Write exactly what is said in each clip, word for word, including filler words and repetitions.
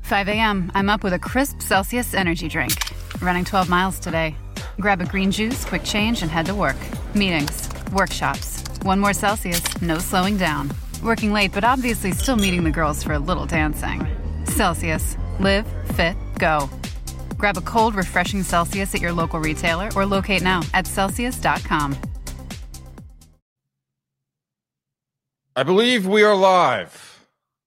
five a.m., I'm up with a crisp Celsius energy drink. Running twelve miles today. Grab a green juice, quick change, and head to work. Meetings, workshops. One more Celsius, no slowing down. Working late, but obviously still meeting the girls for a little dancing. Celsius. Live, fit, go. Grab a cold, refreshing Celsius at your local retailer or locate now at Celsius dot com. I believe we are live.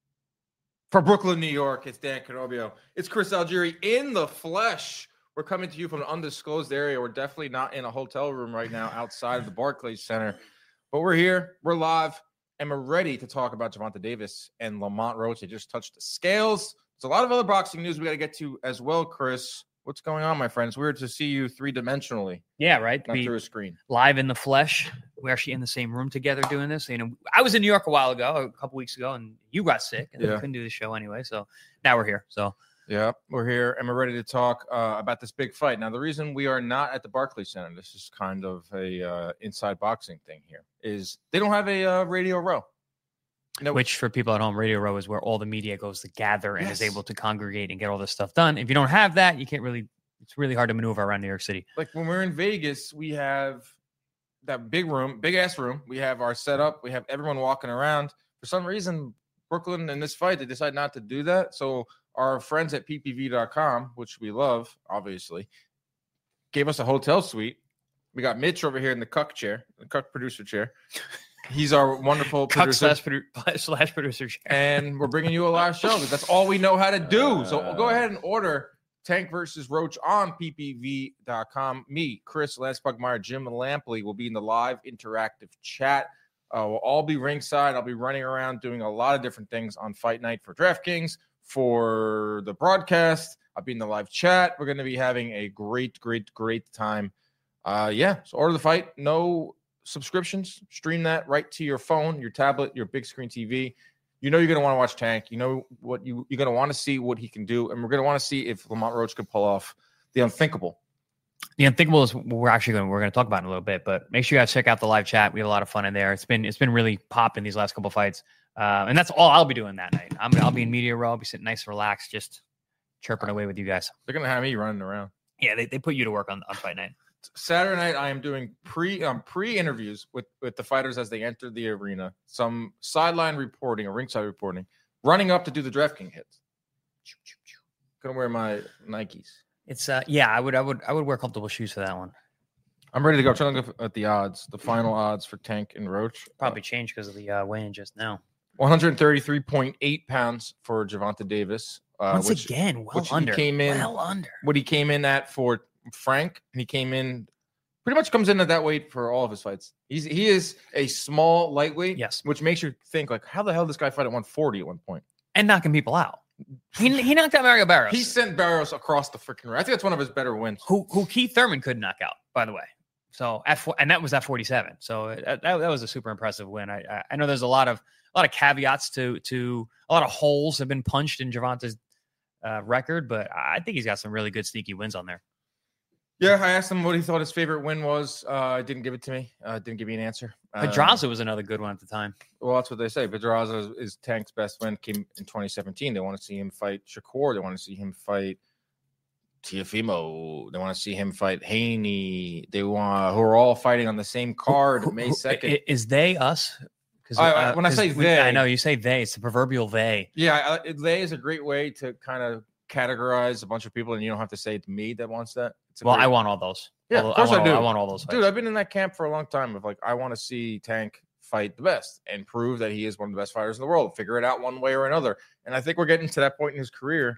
For Brooklyn, New York, it's Dan Canobio. It's Chris Algieri in the flesh. We're coming to you from an undisclosed area. We're definitely not in a hotel room right now outside of the Barclays Center. But we're here, we're live, and we're ready to talk about Gervonta Davis and Lamont Roach. They just touched the scales. There's a lot of other boxing news we got to get to as well, Chris. What's going on, my friends? Weird to see you three-dimensionally. Yeah, right. Not Be through a screen. Live in the flesh. We're actually in the same room together doing this. You know, I was in New York a while ago, a couple weeks ago, and you got sick, and yeah. we couldn't do the show anyway. So now we're here. So yeah, we're here, and we're ready to talk uh, about this big fight. Now, the reason we are not at the Barclays Center, this is kind of a uh, inside boxing thing here, is they don't have a uh, Radio Row. You know, which for people at home, Radio Row is where all the media goes to gather and yes. is able to congregate and get all this stuff done. If you don't have that, you can't really, it's really hard to maneuver around New York City. Like when we're in Vegas, we have that big room, big ass room. We have our setup. We have everyone walking around. For some reason, Brooklyn in this fight, they decide not to do that. So our friends at P P V dot com, which we love, obviously, gave us a hotel suite. We got Mitch over here in the cuck chair, the cuck producer chair. He's our wonderful Cuck producer. Slash, produ- slash producer chair. And we're bringing you a live show. That's all we know how to do. So go ahead and order Tank versus Roach on P P V dot com. Me, Chris, Lance Pugmire, Jim Lampley will be in the live interactive chat. Uh, we'll all be ringside. I'll be running around doing a lot of different things on Fight Night for DraftKings, for the broadcast. I'll be in the live chat. We're going to be having a great, great, great time. Uh, yeah, so order the fight. No subscriptions. Stream that right to your phone, your tablet, your big screen T V. You know you're going to want to watch Tank. You know what you, you're going to want to see what he can do. And we're going to want to see if Lamont Roach can pull off the unthinkable. The unthinkable is we're actually going we're going to talk about in a little bit, but make sure you guys check out the live chat. We have a lot of fun in there. It's been it's been really popping these last couple of fights, uh, and that's all I'll be doing that night. I'm I'll be in media row. I'll be sitting nice, and relaxed, just chirping away with you guys. They're going to have me running around. Yeah, they, they put you to work on, on fight night. Saturday night, I am doing pre um, pre interviews with with the fighters as they enter the arena. Some sideline reporting or ringside reporting. Running up to do the DraftKings hits. Gonna wear my Nikes. It's uh yeah, I would I would I would wear comfortable shoes for that one. I'm ready to go. I'm trying to look at the odds, the final odds for Tank and Roach. Probably changed because of the uh, weigh-in just now. one thirty-three point eight pounds for Gervonta Davis. Uh, Once which, again, well which under. He came in, well under. What he came in at for Frank, and he came in pretty much comes in at that weight for all of his fights. He's he is a small lightweight, yes, which makes you think like, how the hell did this guy fight at one forty at one point and knocking people out? He he knocked out Mario Barrios. He sent Barrios across the freaking ring. I think that's one of his better wins. Who who Keith Thurman could knock out, by the way. So at and that was at forty-seven. So that, that was a super impressive win. I I know there's a lot of a lot of caveats to to a lot of holes have been punched in Gervonta's uh, record, but I think he's got some really good sneaky wins on there. Yeah, I asked him what he thought his favorite win was. Uh, didn't give it to me. Uh, didn't give me an answer. Pedraza uh, was another good one at the time. Well, that's what they say. Pedraza is, is Tank's best win. Came in twenty seventeen. They want to see him fight Shakur. They want to see him fight Teofimo. They want to see him fight Haney. They want who are all fighting on the same card. Who, who, May second. Is they us? Because uh, when I say we, they, I know you say they. It's the proverbial they. Yeah, uh, they is a great way to kind of categorize a bunch of people, and you don't have to say it's me that wants that. Well, great... I want all those. Yeah, all, of course I, want I do. All, I want all those fights. Dude, I've been in that camp for a long time of like, I want to see Tank fight the best and prove that he is one of the best fighters in the world. Figure it out one way or another. And I think we're getting to that point in his career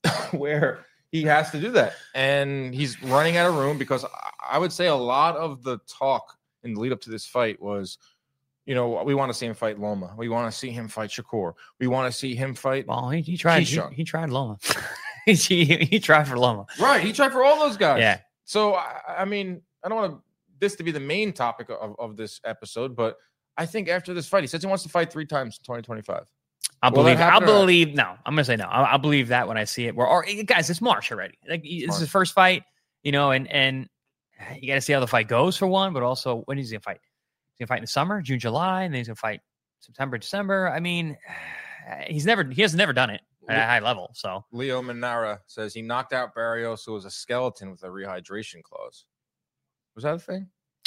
where he has to do that. And he's running out of room because I would say a lot of the talk in the lead up to this fight was, you know, we want to see him fight Loma. We want to see him fight Shakur. We want to see him fight. Well, he, he tried. He, he tried Loma. he, he tried for Loma. Right. He tried for all those guys. Yeah. So, I, I mean, I don't want this to be the main topic of, of this episode, but I think after this fight, he says he wants to fight three times in twenty twenty-five. I'll Will believe. I'll believe. Or... No, I'm gonna say no. I'll, I'll believe that when I see it. We're or, guys, it's March already. Like this March. is his first fight, you know, and and you got to see how the fight goes for one, but also when he's gonna fight. He's gonna fight in the summer, June, July, and then he's gonna fight September, December. I mean, he's never he has never done it. at a high level. So Leo Manara says he knocked out Barrios, who was a skeleton with a rehydration clause. Was that a thing?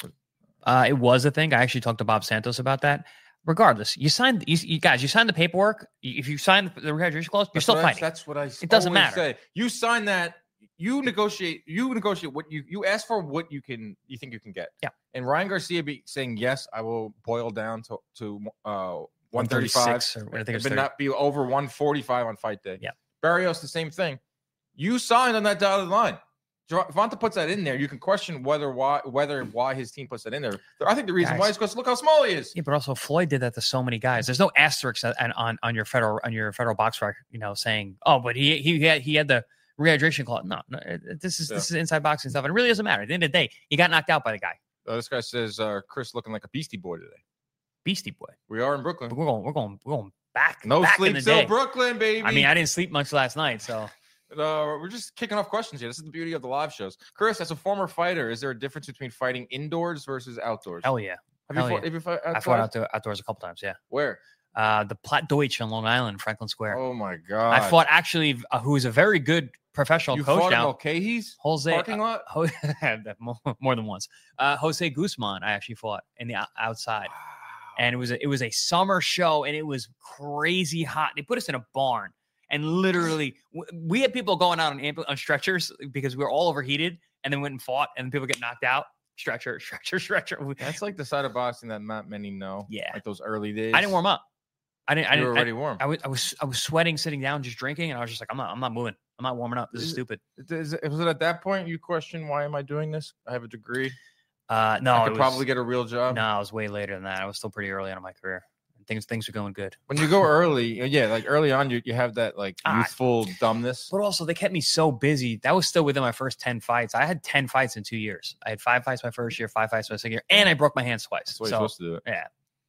uh, it was a thing. I actually talked to Bob Santos about that. Regardless, you signed, you, you guys, you signed the paperwork. If you signed the rehydration clause, you're That's still what fighting. I, that's what I. It doesn't always matter. Say. You sign that. You negotiate. You negotiate what you you ask for. What you can. You think you can get. Yeah. And Ryan Garcia be saying yes. I will boil down to to uh one thirty-five. Or I think it's but not be over one forty-five on fight day. Yeah. Barrios, the same thing. You signed on that dotted line. Gervonta puts that in there. You can question whether why whether why his team puts that in there. I think the reason Guys. why is because look how small he is. Yeah, but also Floyd did that to so many guys. There's no asterisks on on, on your federal on your federal box record, you know, saying, oh, but he he had he had the rehydration clause. No, no, this is Yeah. this is inside boxing stuff, and it really doesn't matter. At the end of the day, you got knocked out by the guy, Uh, this guy says uh, Chris looking like a beastie boy today. Beastie Boy. We are in Brooklyn. But we're going, we're going, we're going back. No back in sleep the till day. Brooklyn, baby. I mean, I didn't sleep much last night, so Uh, we're just kicking off questions here. This is the beauty of the live shows. Chris, as a former fighter, is there a difference between fighting indoors versus outdoors? hell yeah. have, hell you fought, yeah. have you fought I outside? fought out to, outdoors a couple times. Yeah, Where? uh, the Platt Deutsch on Long Island, Franklin Square. Oh my god! I fought actually, uh, who is a very good professional You coach fought now. in Mulcahy's Jose, parking lot. Ho- more, more than once. Uh, Jose Guzman, I actually fought in the o- outside, and it was a, it was a summer show, and it was crazy hot. They put us in a barn, and literally w- we had people going out on, ambul- on stretchers because we were all overheated, and then went and fought, and people get knocked out. Stretcher, stretcher, stretcher. That's like the side of boxing that not many know. Yeah. like those early days. I didn't warm up. I didn't. I You didn't. were I- already warm. I was, I was, I was sweating, sitting down, just drinking, and I was just like, I'm not, I'm not moving. I'm not warming up. This is Is it- stupid. Is it, was it at that point you question why am I doing this? I have a degree. Uh, no, I it could was, probably get a real job. No, I was way later than that. I was still pretty early on in my career. Things, things were going good. When you go early, yeah, like early on, you, you have that like Ah. youthful dumbness. But also, they kept me so busy. That was still within my first ten fights. I had ten fights in two years. I had five fights my first year, five fights my second year, and I broke my hands twice. That's the way So, you're supposed to do it. yeah,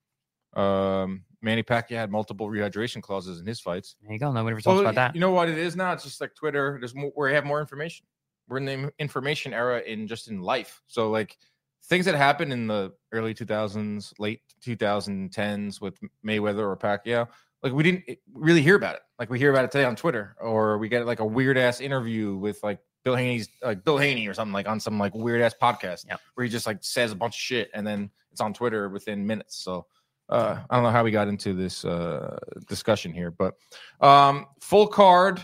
Um, Manny Pacquiao had multiple rehydration clauses in his fights. there you go. Nobody ever talks Well, about that. You know what it is now? It's just like Twitter. There's more, where you have more information. We're in the information era in just in life. So like things that happened in the early two thousands, late twenty tens with Mayweather or Pacquiao, like we didn't really hear about it. Like we hear about it today on Twitter, or we get like a weird ass interview with like Bill Haney's like Bill Haney or something like on some like weird ass podcast Yep. where he just like says a bunch of shit and then it's on Twitter within minutes. So uh, I don't know how we got into this uh, discussion here, but um, full card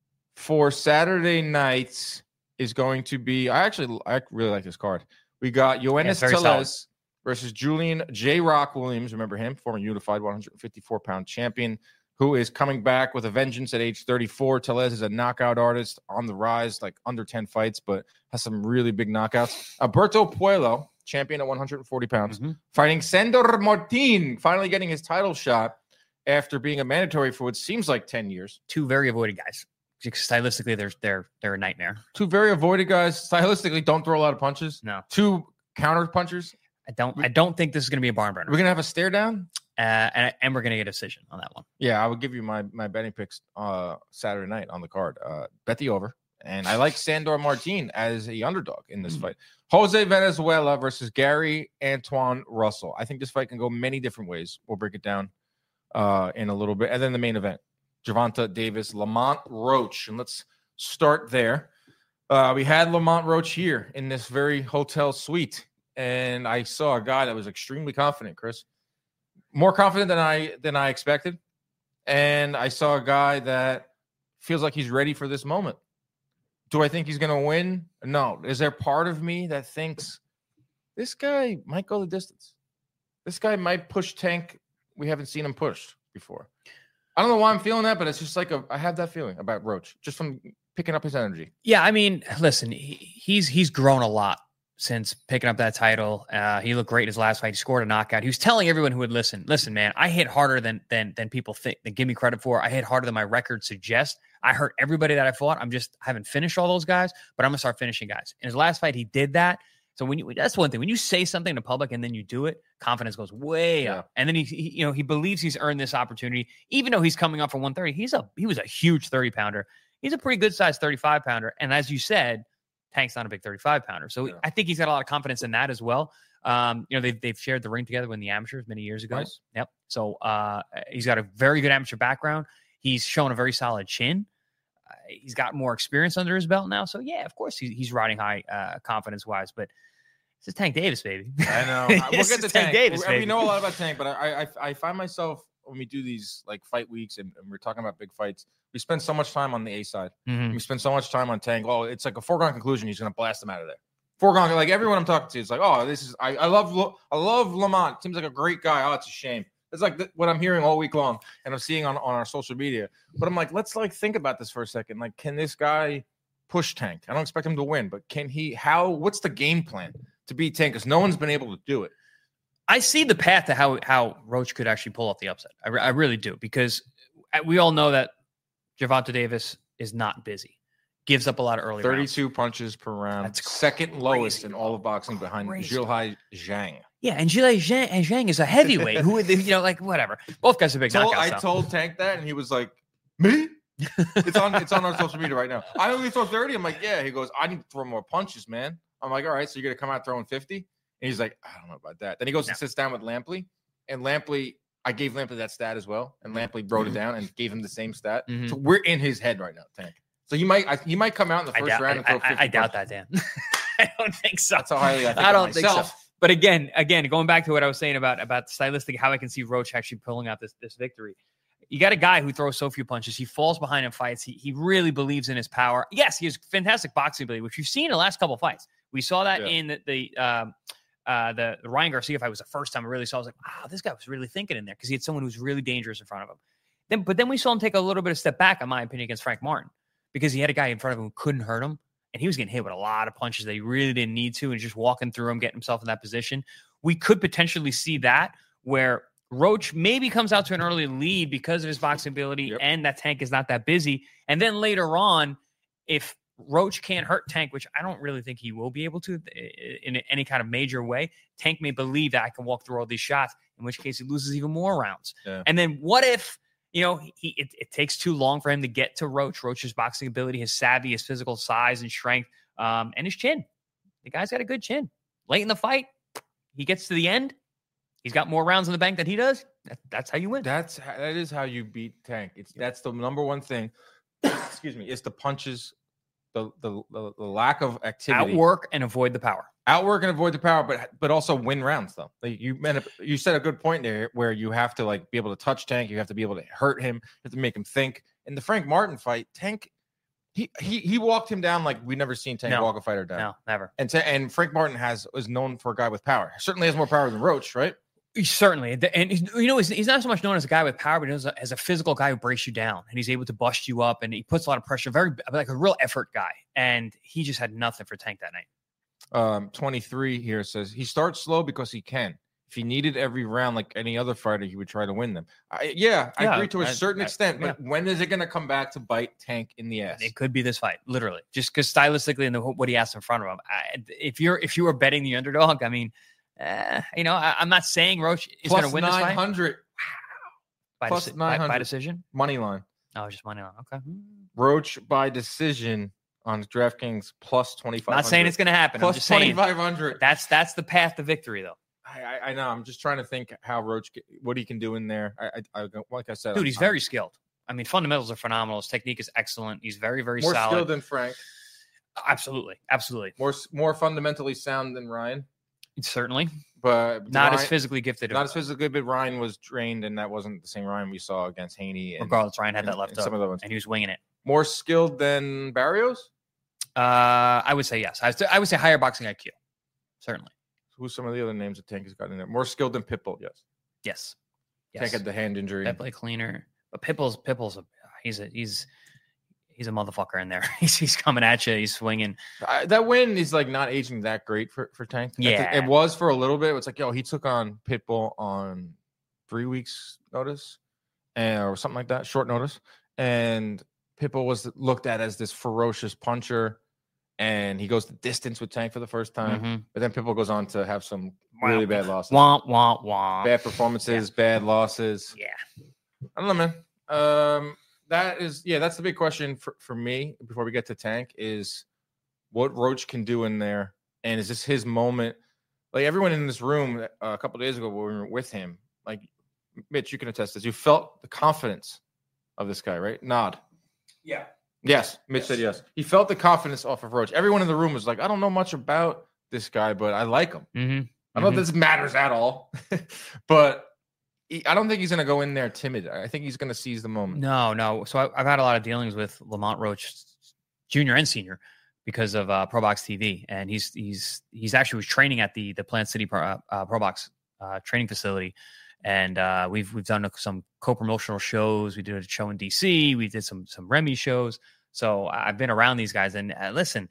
for Saturday nights is going to be. I actually, I really like this card. We got Yeah, Yoenis it's very Tellez versus Julian J. Rock Williams. Remember him, former unified one fifty-four pound champion, who is coming back with a vengeance at age thirty-four. Tellez is a knockout artist on the rise, like under ten fights, but has some really big knockouts. Alberto Puello, champion at one forty pounds, Mhm. fighting Sandor Martin, finally getting his title shot after being a mandatory for what seems like ten years. Two very avoided guys. Stylistically, they're they're they're a nightmare. Two very avoided guys. Stylistically, don't throw a lot of punches. No, Two counter punchers. I don't. I don't think this is going to be a barn burner. We're going to have a stare down. Uh, and and we're going to get a decision on that one. Yeah, I would give you my my betting picks uh Saturday night on the card. Uh bet the over. And I like Sandor Martin as a underdog in this Mm. fight. Jose Venezuela versus Gary Antoine Russell. I think this fight can go many different ways. We'll break it down uh in a little bit. And then the main event, Gervonta Davis, Lamont Roach. And let's start there. Uh we had Lamont Roach here in this very hotel suite. And I saw a guy that was extremely confident, Chris. More confident than I than I expected. And I saw a guy that feels like he's ready for this moment. Do I think he's going to win? No. Is there part of me that thinks this guy might go the distance? This guy might push Tank. We haven't seen him push before. I don't know why I'm feeling that, but it's just like a, I have that feeling about Roach just from picking up his energy. Yeah, I mean, listen, he, he's he's grown a lot since picking up that title. Uh, he looked great in his last fight. He scored a knockout. He was telling everyone who would listen, listen, man, I hit harder than than than people think, than give me credit for. I hit harder than my record suggests. I hurt everybody that I fought. I'm just I haven't finished all those guys, but I'm gonna start finishing guys. In his last fight, he did that. So when you that's one thing. When you say something to public and then you do it, confidence goes way Yeah. up. And then he, he, you know, he believes he's earned this opportunity, even though he's coming up for one thirty. He's a he was a huge thirty pounder. He's a pretty good sized thirty-five pounder. And as you said, Tank's not a big thirty-five pounder. So Yeah. I think he's got a lot of confidence in that as well. Um, you know, they've they've shared the ring together when the amateurs many years ago. Nice. Yep. So uh, he's got a very good amateur background. He's shown a very solid chin. Uh, he's got more experience under his belt now. So, yeah, of course, he's, he's riding high uh, confidence-wise. But this is Tank Davis, baby. I know. We'll get to Tank. Tank Davis, baby. We know a lot about Tank, but I, I, I find myself, when we do these like fight weeks and, and we're talking about big fights, we spend so much time on the A side. Mm-hmm. We spend so much time on Tank. Oh, it's like a foregone conclusion. He's going to blast him out of there. Foregone. Like everyone I'm talking to is like, oh, this is, I, I love, I love Lamont. Seems like a great guy. Oh, it's a shame. It's like th- what I'm hearing all week long and I'm seeing on, on our social media. But I'm like, let's like think about this for a second. Like, can this guy push Tank? I don't expect him to win, but can he, how, what's the game plan to beat Tank? Because no one's been able to do it. I see the path to how, how Roach could actually pull off the upset. I, re- I really do, because we all know that Gervonta Davis is not busy. Gives up a lot of early thirty-two rounds. punches per round. That's second crazy. lowest in all of boxing behind Crazy. Zhilhai Zhang. Yeah, and Zhilei Zhang, and Zhang is a heavyweight. Who, you know, like whatever. Both guys are big Told, knockouts. I so. told Tank that, and he was like, "Me? It's on. It's on our social media right now. I only throw thirty. I'm like, yeah. He goes, I need to throw more punches, man. I'm like, all right. So you're gonna come out throwing fifty? And he's like, I don't know about that. Then he goes no. and sits down with Lampley, and Lampley, I gave Lampley that stat as well, and Lampley wrote it down and gave him the same stat. Mm-hmm. So we're in his head right now, Tank. So he might, I, he might come out in the first doubt, round and throw I, fifty. I, I doubt that, Dan. I don't think so. That's how highly I think I don't of think so. myself. But again, again, going back to what I was saying about about stylistic, how I can see Roach actually pulling out this this victory. You got a guy who throws so few punches. He falls behind in fights. He he really believes in his power. Yes, he has fantastic boxing ability, which you've seen in the last couple of fights. We saw that Yeah. in the the, um, uh, the the Ryan Garcia fight was the first time I really saw. I was like, wow, this guy was really thinking in there, because he had someone who's really dangerous in front of him. Then, but then we saw him take a little bit of step back, in my opinion, against Frank Martin, because he had a guy in front of him who couldn't hurt him, and he was getting hit with a lot of punches that he really didn't need to, and just walking through them, getting himself in that position. We could potentially see that, where Roach maybe comes out to an early lead because of his boxing ability, Yep. and that Tank is not that busy. And then later on, if Roach can't hurt Tank, which I don't really think he will be able to in any kind of major way, Tank may believe that I can walk through all these shots, in which case he loses even more rounds. Yeah. And then what if, you know, he it, it takes too long for him to get to Roach, Roach's boxing ability, his savvy, his physical size and strength, um, and his chin. The guy's got a good chin. Late in the fight, he gets to the end. He's got more rounds in the bank than he does. That, that's how you win. That's that is how you beat Tank. It's that's the number one thing. Excuse me. It's the punches, the the the, the lack of activity. Outwork and avoid the power. Outwork and avoid the power, but but also win rounds though. Like you meant you said a good point there, where you have to like be able to touch Tank. You have to be able to hurt him. You have to make him think. In the Frank Martin fight, Tank. He, he he walked him down like we've never seen Tank No. walk a fighter down. No, never. And ta- and Frank Martin has is known for a guy with power. Certainly has more power than Roach, right? Certainly. And, you know, he's, he's not so much known as a guy with power, but as a, as a physical guy who breaks you down, and he's able to bust you up, and he puts a lot of pressure, very like a real effort guy. And he just had nothing for Tank that night. Um, twenty-three here says he starts slow because he can. If he needed every round like any other fighter, he would try to win them. I, yeah, I Yeah, agree to a I- certain I- extent, but yeah. when is it going to come back to bite Tank in the ass? It could be this fight, literally, just because stylistically and the, what he has in front of him. I, if you're if you were betting the underdog, I mean, uh, you know, I, I'm not saying Roach is going to win this nine fight hundred by, plus deci- by, by nine hundred. decision. money line. Oh, just money line. Okay. Roach by decision on DraftKings plus twenty-five. Not saying it's going to happen. I'm plus just saying twenty-five hundred. that's that's the path to victory, though. I, I, I know. I'm just trying to think how Roach, what he can do in there. I, I, I like I said, Dude, he's I'm, very skilled. I mean, fundamentals are phenomenal. His technique is excellent. He's very, very more solid. skilled than Frank. Absolutely, absolutely. More more fundamentally sound than Ryan, Certainly but not Ryan, as physically gifted. not as physically good. But Ryan was trained, and that wasn't the same Ryan we saw against Haney. And, Regardless, Ryan had that and- left and up, some of the ones. and he was winging it. More skilled than Barrios. Uh, I would say yes. I, would say- I would say higher boxing I Q. Certainly, Who's some of the other names that Tank has gotten in there? More skilled than Pitbull. Yes. yes. Tank Yes. had the hand injury. Pep play cleaner, but Pitbull's Pitbull's a he's a he's he's a motherfucker in there. he's he's coming at you. He's swinging. I, that win is like not aging that great for, for Tank. I think Yeah. it was for a little bit. It's like, yo, he took on Pitbull on three weeks notice and or something like that, short notice. And Pitbull was looked at as this ferocious puncher, and he goes the distance with Tank for the first time. Mhm. But then Pitbull goes on to have some really bad losses, Womp womp womp. bad performances, bad losses. Yeah. I don't know, man. Um, that is, yeah, that's the big question for, for me before we get to Tank is what Roach can do in there. And is this his moment? Like everyone in this room uh, a couple of days ago when we were with him, like Mitch, you can attest this. You felt the confidence of this guy, right? Nod. Yeah. Yes. Mitch Yes. said yes. He felt the confidence off of Roach. Everyone in the room was like, I don't know much about this guy, but I like him. Mm-hmm. I don't know if this matters at all, but he, I don't think he's going to go in there timid. I think he's going to seize the moment. No, no. So I, I've had a lot of dealings with Lamont Roach, Junior and Senior, because of uh, ProBox T V, and he's he's he's actually was training at the the Plant City Pro, uh, ProBox uh, training facility, and uh, we've we've done some co-promotional shows. We did a show in D C. We did some some Remy shows. So I've been around these guys, and uh, listen,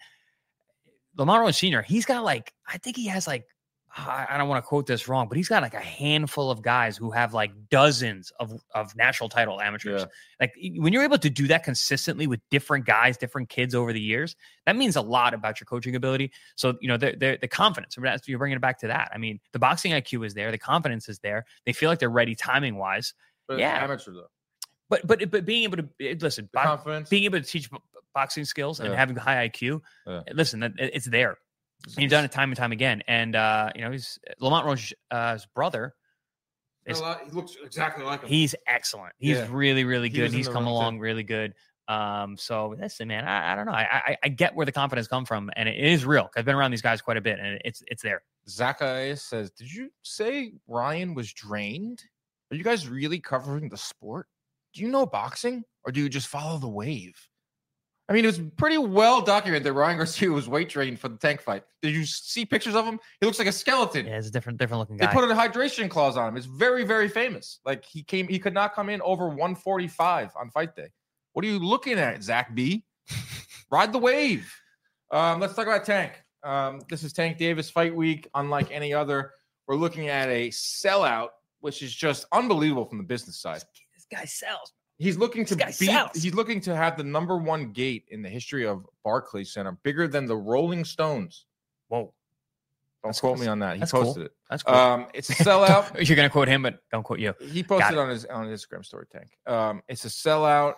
Lamont Roach Senior, he's got like I think he has like. I don't want to quote this wrong, but he's got like a handful of guys who have like dozens of, of national title amateurs. Yeah. Like when you're able to do that consistently with different guys, different kids over the years, that means a lot about your coaching ability. So, you know, they're, they're, the confidence, you're bringing it back to that. I mean, the boxing I Q is there. The confidence is there. They feel like they're ready timing wise. But yeah. Amateur though. But, but, but being able to listen, the confidence, being able to teach boxing skills and yeah. having high I Q, yeah. listen, it's there. And you've done it time and time again. And, uh, you know, he's Lamont Roach's uh, brother. Is, he looks exactly like him. He's excellent. He's yeah. really, really good. He he's come along too. really good. Um, so listen, man, I, I don't know. I, I I get where the confidence come from, and it is real. I've been around these guys quite a bit, and it's it's there. Zacharias says, did you say Ryan was drained? Are you guys really covering the sport? Do you know boxing, or do you just follow the wave? I mean, it was pretty well documented that Ryan Garcia was weight drained for the Tank fight. Did you see pictures of him? He looks like a skeleton. Yeah, it's a different, different looking guy. They put a hydration clause on him. It's very, very famous. Like he came, he could not come in over one forty-five on fight day. What are you looking at, Zach B? Ride the wave. Um, let's talk about Tank. Um, this is Tank Davis fight week. Unlike any other, we're looking at a sellout, which is just unbelievable from the business side. This guy sells. He's looking to beat, sells. he's looking to have the number one gate in the history of Barclays Center, bigger than the Rolling Stones. Whoa. Don't That's quote cool. me on that. He That's posted cool. it. That's cool. Um, it's a sellout. You're gonna quote him, but don't quote you. He posted on his on his Instagram story, Tank. Um, it's a sellout.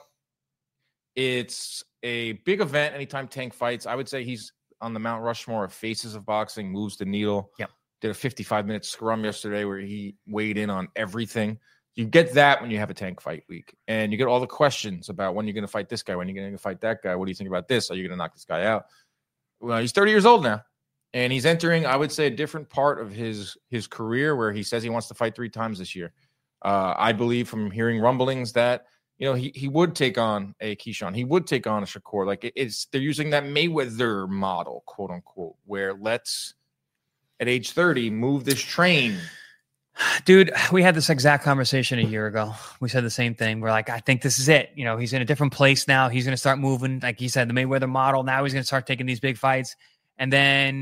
It's a big event anytime Tank fights. I would say he's on the Mount Rushmore of faces of boxing, moves the needle. Yep. Did a fifty-five minute scrum yesterday where he weighed in on everything. You get that when you have a Tank fight week, and you get all the questions about when you're going to fight this guy, when you're going to fight that guy. What do you think about this? Are you going to knock this guy out? Well, he's thirty years old now, and he's entering, I would say, a different part of his his career where he says he wants to fight three times this year. Uh, I believe from hearing rumblings that you know he he would take on a Keyshawn, he would take on a Shakur. Like it, it's they're using that Mayweather model, quote unquote, where let's at age thirty move this train. Dude, we had this exact conversation a year ago. We said the same thing. We're like, I think this is it. You know, he's in a different place now. He's going to start moving. Like he said, the Mayweather model. Now he's going to start taking these big fights. And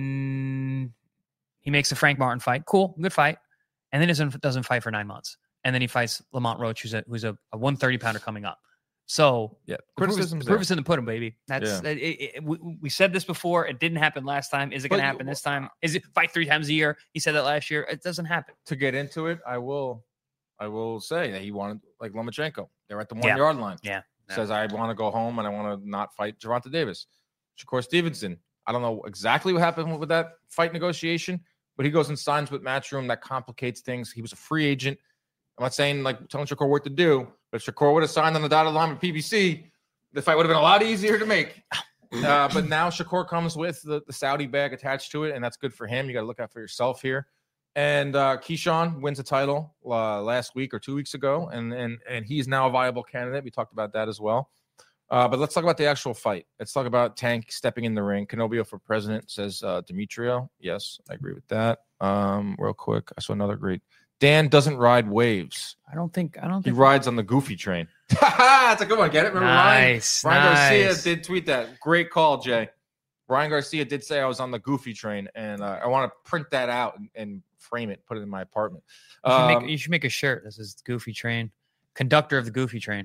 then he makes the Frank Martin fight. Cool. Good fight. And then doesn't, doesn't fight for nine months. And then he fights Lamont Roach, who's a, who's a, a one thirty pounder coming up. So yeah, the proof is, the proof is in the pudding, baby. That's yeah. it, it, it, we, we said this before. It didn't happen last time. Is it going to happen this time? Is it fight three times a year? He said that last year. It doesn't happen. To get into it, I will, I will say that he wanted like Lomachenko. They're at the one yeah. yard line. Yeah, yeah. Says I want to go home and I want to not fight Gervonta Davis. Shakur Stevenson. I don't know exactly what happened with that fight negotiation, but he goes and signs with Matchroom. That complicates things. He was a free agent. I'm not saying like telling Shakur what to do, but if Shakur would have signed on the dotted line with P B C, the fight would have been a lot easier to make. Uh, but now Shakur comes with the, the Saudi bag attached to it, and that's good for him. You got to look out for yourself here. And uh, Keyshawn wins a title uh, last week or two weeks ago, and, and, and he's now a viable candidate. We talked about that as well. Uh, but let's talk about the actual fight. Let's talk about Tank stepping in the ring. Canobio for president, says uh, Demetrio. Yes, I agree with that. Um, real quick, I saw another great. Dan doesn't ride waves. I don't think. I don't. He think rides on the Goofy train. That's a good one. Get it? Remember nice, Ryan? Ryan nice. Garcia did tweet that. Great call, Jay. Ryan Garcia did say I was on the Goofy train, and uh, I want to print that out and, and frame it, put it in my apartment. You should, um, make, you should make a shirt. This is Goofy Train. Conductor of the Goofy Train.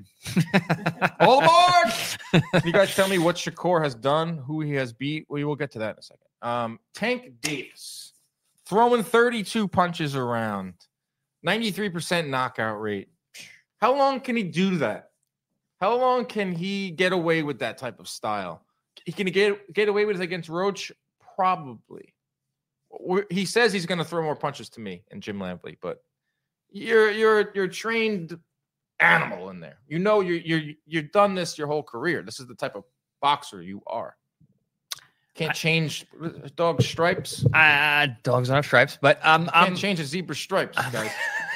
All aboard! Can you guys tell me what Shakur has done, who he has beat? We will get to that in a second. Um, Tank Davis throwing thirty-two punches around, ninety-three percent knockout rate. How long can he do that? How long can he get away with that type of style? He can get get away with it against Roach? Probably. We're, he says he's going to throw more punches to me and Jim Lampley, but you're you're you're trained animal in there. You know, you're you're you've done this your whole career. This is the type of boxer you are. Can't change dog stripes. Uh, dogs don't have stripes, but um, Can't um, change a zebra stripes, guys.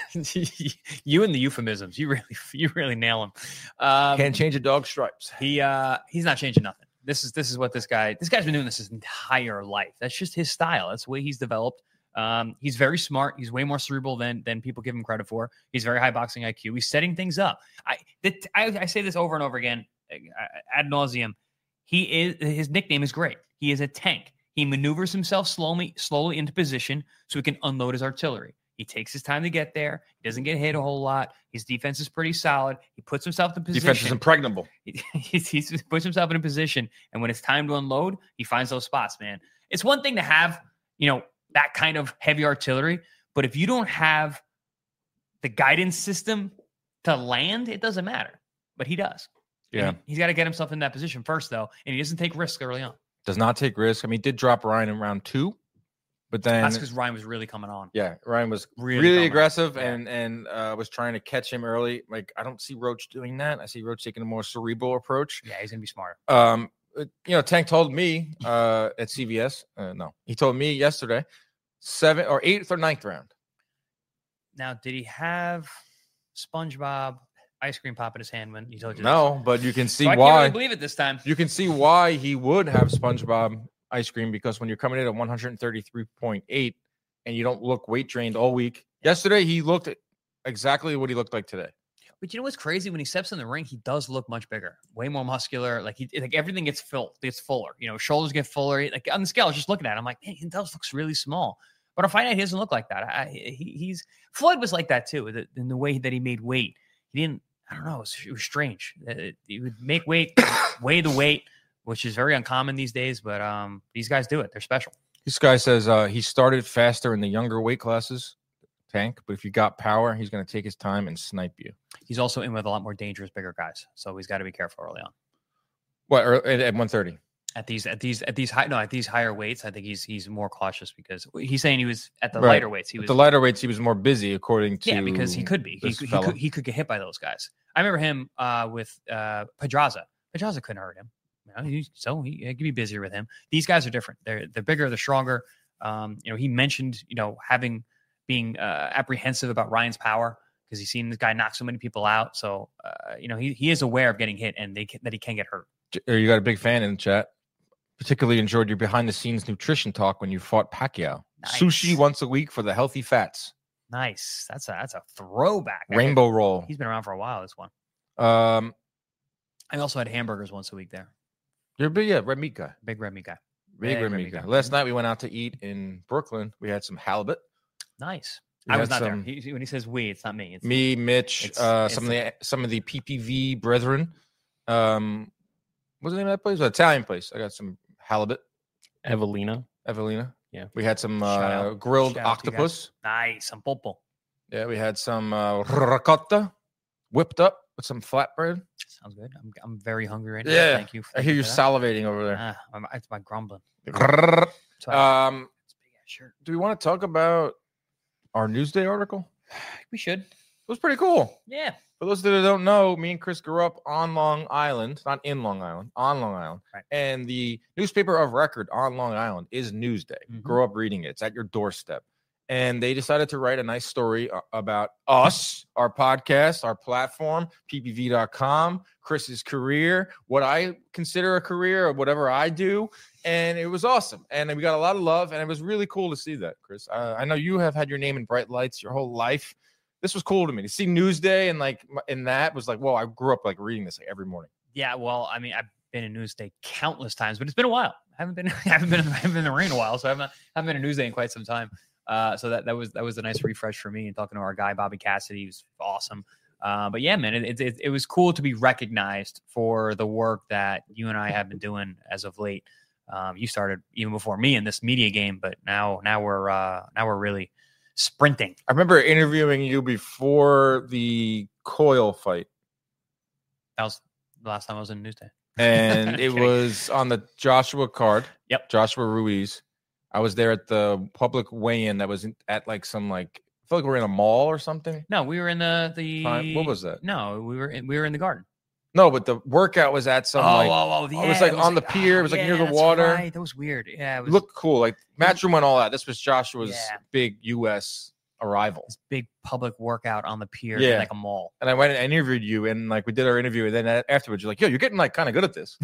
you and the euphemisms, you really, you really nail him. Um, Can't change a dog stripes. He, uh, he's not changing nothing. This is this is what this guy. This guy's been doing this his entire life. That's just his style. That's the way he's developed. Um, he's very smart. He's way more cerebral than than people give him credit for. He's very high boxing I Q. He's setting things up. I the, I, I say this over and over again ad nauseum. He is his nickname is great. He is a tank. He maneuvers himself slowly slowly into position so he can unload his artillery. He takes his time to get there. He doesn't get hit a whole lot. His defense is pretty solid. He puts himself in position. Defense is impregnable. He, he, he puts himself in a position, and when it's time to unload, he finds those spots, man. It's one thing to have, you know, that kind of heavy artillery, but if you don't have the guidance system to land, it doesn't matter. But he does. Yeah. And he's got to get himself in that position first, though, and he doesn't take risks early on. Does not take risks. I mean, he did drop Ryan in round two. But then that's because Ryan was really coming on. Yeah, Ryan was really, really aggressive yeah. and and uh, was trying to catch him early. Like I don't see Roach doing that. I see Roach taking a more cerebral approach. Yeah, he's gonna be smart. Um, you know, Tank told me uh, at C V S. Uh, no, he told me yesterday, seventh or eighth or ninth round. Now, did he have SpongeBob ice cream pop in his hand when he told you? No, this? but you can see so I why. I can't really believe it this time. You can see why he would have SpongeBob ice cream because when you're coming in at one thirty-three point eight and you don't look weight drained all week. Yesterday, he looked exactly what he looked like today. But you know what's crazy? When he steps in the ring, he does look much bigger, way more muscular. Like he, like everything gets filled, gets fuller. You know, shoulders get fuller. Like on the scale, I was just looking at it, I'm like, man, he does looks really small. But on fight night, he doesn't look like that. I, he, he's Floyd was like that too, in the way that he made weight. He didn't. I don't know. It was, it was strange. It, he would make weight, weigh the weight, which is very uncommon these days. But um, these guys do it. They're special. This guy says uh, he started faster in the younger weight classes, Tank. But if you got power, he's going to take his time and snipe you. He's also in with a lot more dangerous, bigger guys, so he's got to be careful early on. What or, at, at one thirty? At these, at these, at these high, no, at these higher weights, I think he's he's more cautious because he's saying he was at the right. lighter weights. He at was the lighter weights. He was more busy, according to yeah, because he could be. He, he could he could get hit by those guys. I remember him uh, with uh, Pedraza. Pedraza couldn't hurt him. You know, he, so he, he could be busier with him. These guys are different. They're they're bigger. They're stronger. Um, you know, he mentioned you know having being uh, apprehensive about Ryan's power because he's seen this guy knock so many people out. So uh, you know he he is aware of getting hit and they can, that he can get hurt. You got a big fan in the chat. Particularly enjoyed your behind the scenes nutrition talk when you fought Pacquiao. Nice. Sushi once a week for the healthy fats. Nice. That's a that's a throwback. Rainbow guy, roll. He's been around for a while. This one. Um, I also had hamburgers once a week there. You're a big, yeah, red meat guy. Big red meat guy. Big, Big red, red meat guy. guy. Last night we went out to eat in Brooklyn. We had some halibut. Nice. We I was not some, there. He, when he says we, it's not me. It's me, Mitch, it's, uh, it's some a, of the some of the P P V brethren. Um, what's the name of that place? It was an Italian place. I got some halibut. Evelina. Evelina. Yeah. We had some uh, grilled Shout octopus. Nice. Some popo. Yeah, we had some uh, ricotta whipped up with some flatbread. Sounds good. I'm I'm very hungry right now. Yeah. Thank you. I hear you salivating over there. Ah, I'm, it's my grumbling. um, sure. Do we want to talk about our Newsday article? We should. It was pretty cool. Yeah. For those that don't know, me and Chris grew up on Long Island, not in Long Island, on Long Island. Right. And the newspaper of record on Long Island is Newsday. Mm-hmm. Grew up reading it. It's at your doorstep. And they decided to write a nice story about us, our podcast, our platform, P P V dot com, Chris's career, what I consider a career or whatever I do. And it was awesome. And we got a lot of love. And it was really cool to see that, Chris. Uh, I know you have had your name in bright lights your whole life. This was cool to me to see Newsday and like in that was like, whoa, I grew up like reading this like every morning. Yeah, well, I mean, I've been in Newsday countless times, but it's been a while. I haven't been, I haven't been, I haven't been in the rain in a while, so I haven't, I haven't been in Newsday in quite some time. Uh, so that that was that was a nice refresh for me. And talking to our guy Bobby Cassidy, he was awesome. Uh, but yeah, man, it, it it was cool to be recognized for the work that you and I have been doing as of late. Um, you started even before me in this media game, but now now we're uh, now we're really sprinting. I remember interviewing you before the Coyle fight. That was the last time I was in Newsday. And it was on the Joshua card. Yep. Joshua Ruiz. I was there at the public weigh-in that was at like some like feel like we're in a mall or something. No, we were in the the. Time- what was that? No, we were in, we were in the garden. No, but the workout was at some oh, like oh, oh, yeah. it was like It was on the like- pier. oh, It was like yeah, near the that's water. right. That was weird. Yeah, it It was looked cool. Like Matchroom went all out. This was Joshua's Yeah. big U S arrival. this big public workout on the pier, Yeah. in like a mall. And I went and interviewed you, and like we did our interview, and then a- afterwards you're like, "Yo, you're getting like kind of good at this."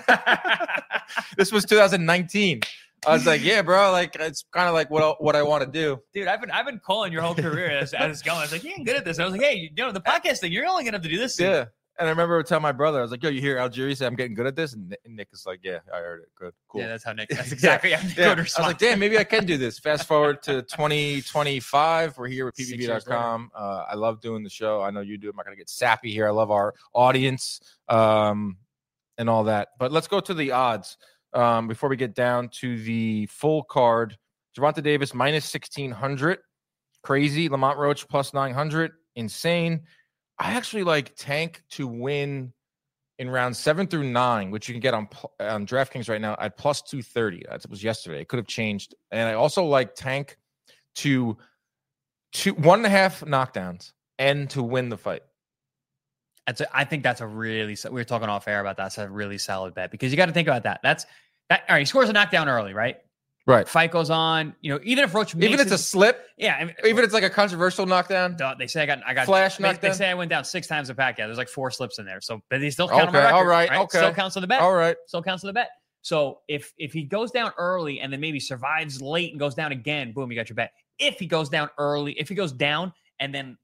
This was two thousand nineteen. I was like, "Yeah, bro, like it's kind of like what I- what I want to do." Dude, I've been I've been calling your whole career as, as it's going. I was like, you ain't good at this. I was like, hey, you know, the podcast thing, you're only gonna have to do this. soon. Yeah. And I remember telling my brother, I was like, "Yo, you hear Algeria say I'm getting good at this?" And Nick, and Nick is like, "Yeah, I heard it. Good, cool." Yeah, that's how Nick. Yeah. That's exactly how Nick Yeah. would I was respond. like, damn, maybe I can do this. Fast forward to twenty twenty-five. We're here with Six P B B years dot com. Uh, I love doing the show. I know you do. I'm not going to get sappy here. I love our audience um, and all that. But let's go to the odds um, before we get down to the full card. Gervonta Davis minus sixteen hundred. Crazy. Lamont Roach plus nine hundred. Insane. I actually like Tank to win in round seven through nine, which you can get on on DraftKings right now at plus two thirty. That was yesterday. It could have changed. And I also like Tank to two one and a half knockdowns and to win the fight. That's a, I think that's a really. We were talking off air about that. That's a really solid bet because you got to think about that. That's that. All right, he scores a knockdown early, right? Right. Fight goes on. You know, even if Roach makes Even if it's a his- slip, yeah, I mean, even if it's like a controversial knockdown. Duh, they say I got I got Flash they, they knockdown? say I went down six times a pack. Yeah, there's like four slips in there. So but they still count on my Okay, record, all right, okay. Still counts on the bet. All right. Still counts on the bet. So if if he goes down early and then maybe survives late and goes down again, boom, you got your bet. If he goes down early, if he goes down and then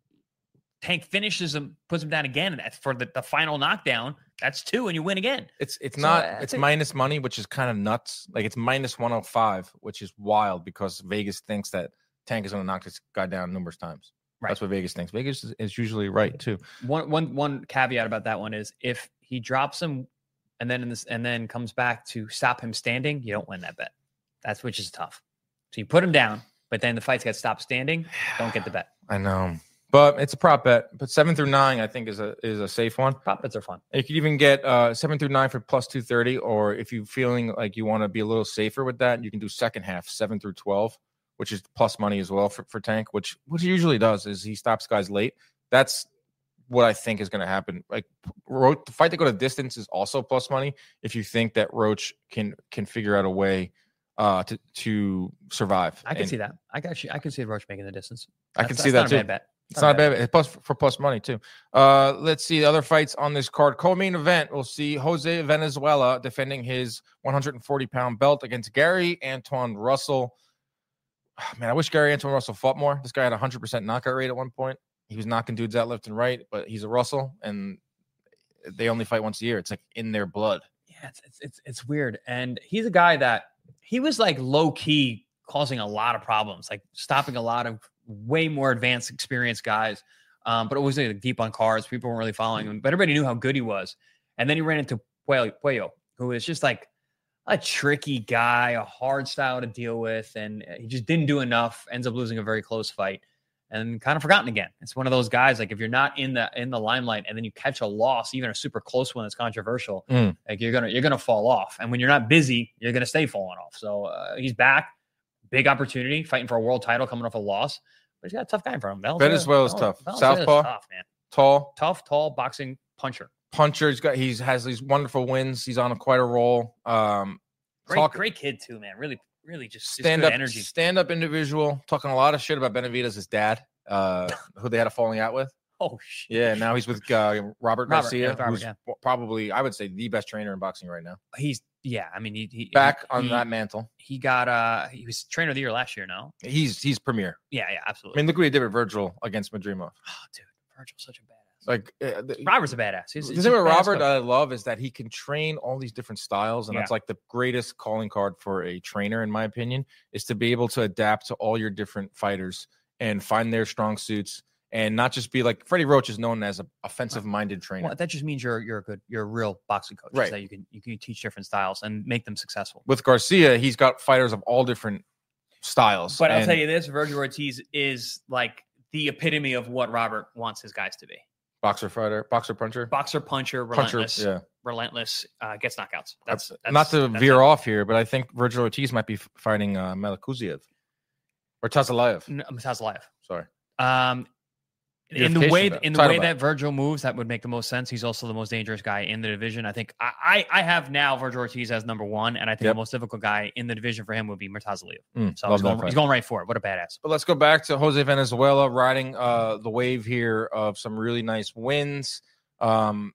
Tank finishes him, puts him down again, and that's for the, the final knockdown, that's two, and you win again. It's it's So, not uh, I it's think- minus money, which is kind of nuts. Like it's minus one oh five, which is wild because Vegas thinks that Tank is going to knock this guy down numerous times. Right. That's what Vegas thinks. Vegas is, is usually right too. One one one caveat about that one is if he drops him and then in this and then comes back to stop him standing, you don't win that bet. That's which is tough. So you put him down, but then the fights get stopped standing, don't get the bet. I know, but it's a prop bet. But seven through nine, I think, is a is a safe one. Prop bets are fun. You could even get uh, seven through nine for plus two thirty, or if you're feeling like you want to be a little safer with that, you can do second half seven through twelve, which is plus money as well for, for Tank. Which what he usually does is he stops guys late. That's what I think is going to happen. Like Roach, the fight to go to distance is also plus money if you think that Roach can can figure out a way uh, to to survive. I can And see that. I got you. I can see Roach making the distance. I can That's- see that's that not too. a bad bet. It's not a bad. It's plus for plus money too. Uh, let's see the other fights on this card. Co-main event. We'll see Jose Venezuela defending his one hundred forty pound belt against Gary Antoine Russell. Oh, man, I wish Gary Antoine Russell fought more. This guy had a hundred percent knockout rate at one point. He was knocking dudes out left and right, but he's a Russell, and they only fight once a year. It's like in their blood. Yeah, it's, it's it's it's weird. And he's a guy that he was like low key causing a lot of problems, like stopping a lot of way more advanced, experienced guys. Um, but always like, deep on cards. People weren't really following him, but everybody knew how good he was. And then he ran into Puello, Puello who is just like a tricky guy, a hard style to deal with, and he just didn't do enough. Ends up losing a very close fight. And kind of forgotten again. It's one of those guys like if you're not in the in the limelight and then you catch a loss, even a super close one that's controversial, Mm. like you're gonna you're gonna fall off. And when you're not busy, you're gonna stay falling off. So uh, he's back, big opportunity, fighting for a world title, coming off a loss, but he's got a tough guy in front of him. Venezuela's Vel- tough. Venezuela's Southpaw? tough, man. Tall Tough, tall, boxing puncher. puncher. He's got he's has these wonderful wins. He's on a, quite a roll. Um, Great, talk- great kid too, man. Really, really just, just stand good up energy. stand up individual, talking a lot of shit about Benavidez' his dad, uh, who they had a falling out with. Oh shit. Yeah, now he's with uh, Robert Robert, yeah, Garcia, with Robert, who's yeah. probably, I would say, the best trainer in boxing right now. He's yeah. I mean, he, he Back he, on he, that mantle. He got uh he was trainer of the year last year. No. He's he's premier. Yeah, yeah, I absolutely. mean, look what he did with Virgil against Madrimov. oh, dude, Virgil's such a badass. Like uh, the, Robert's a badass. He's, the he's thing a with badass Robert coach. that I love is that he can train all these different styles, and Yeah. that's like the greatest calling card for a trainer, in my opinion, is to be able to adapt to all your different fighters and find their strong suits, and not just be like Freddie Roach is known as an offensive-minded trainer. Well, that just means you're you're a good you're a real boxing coach. is Right. That you can you can teach different styles and make them successful. With Garcia, he's got fighters of all different styles. But I'll and- tell you this: Virgil Ortiz is like the epitome of what Robert wants his guys to be. boxer fighter, boxer puncher, Boxer, puncher, puncher. relentless, Yeah, relentless, uh, gets knockouts. That's, that's not to that's veer it. off here, but I think Virgil Ortiz might be f- fighting uh, Malakuziev. Or Tazalaev. No, Tazalaev. Sorry. Um, in the way in the Title way bout. that Virgil moves, that would make the most sense. He's also the most dangerous guy in the division. I think I I, I have now Virgil Ortiz as number one, and I think Yep. the most difficult guy in the division for him would be Murtazaliev. Mm, so love he's that going, fight. he's going right for it. What a badass. But let's go back to Jose Venezuela riding uh, the wave here of some really nice wins. Um,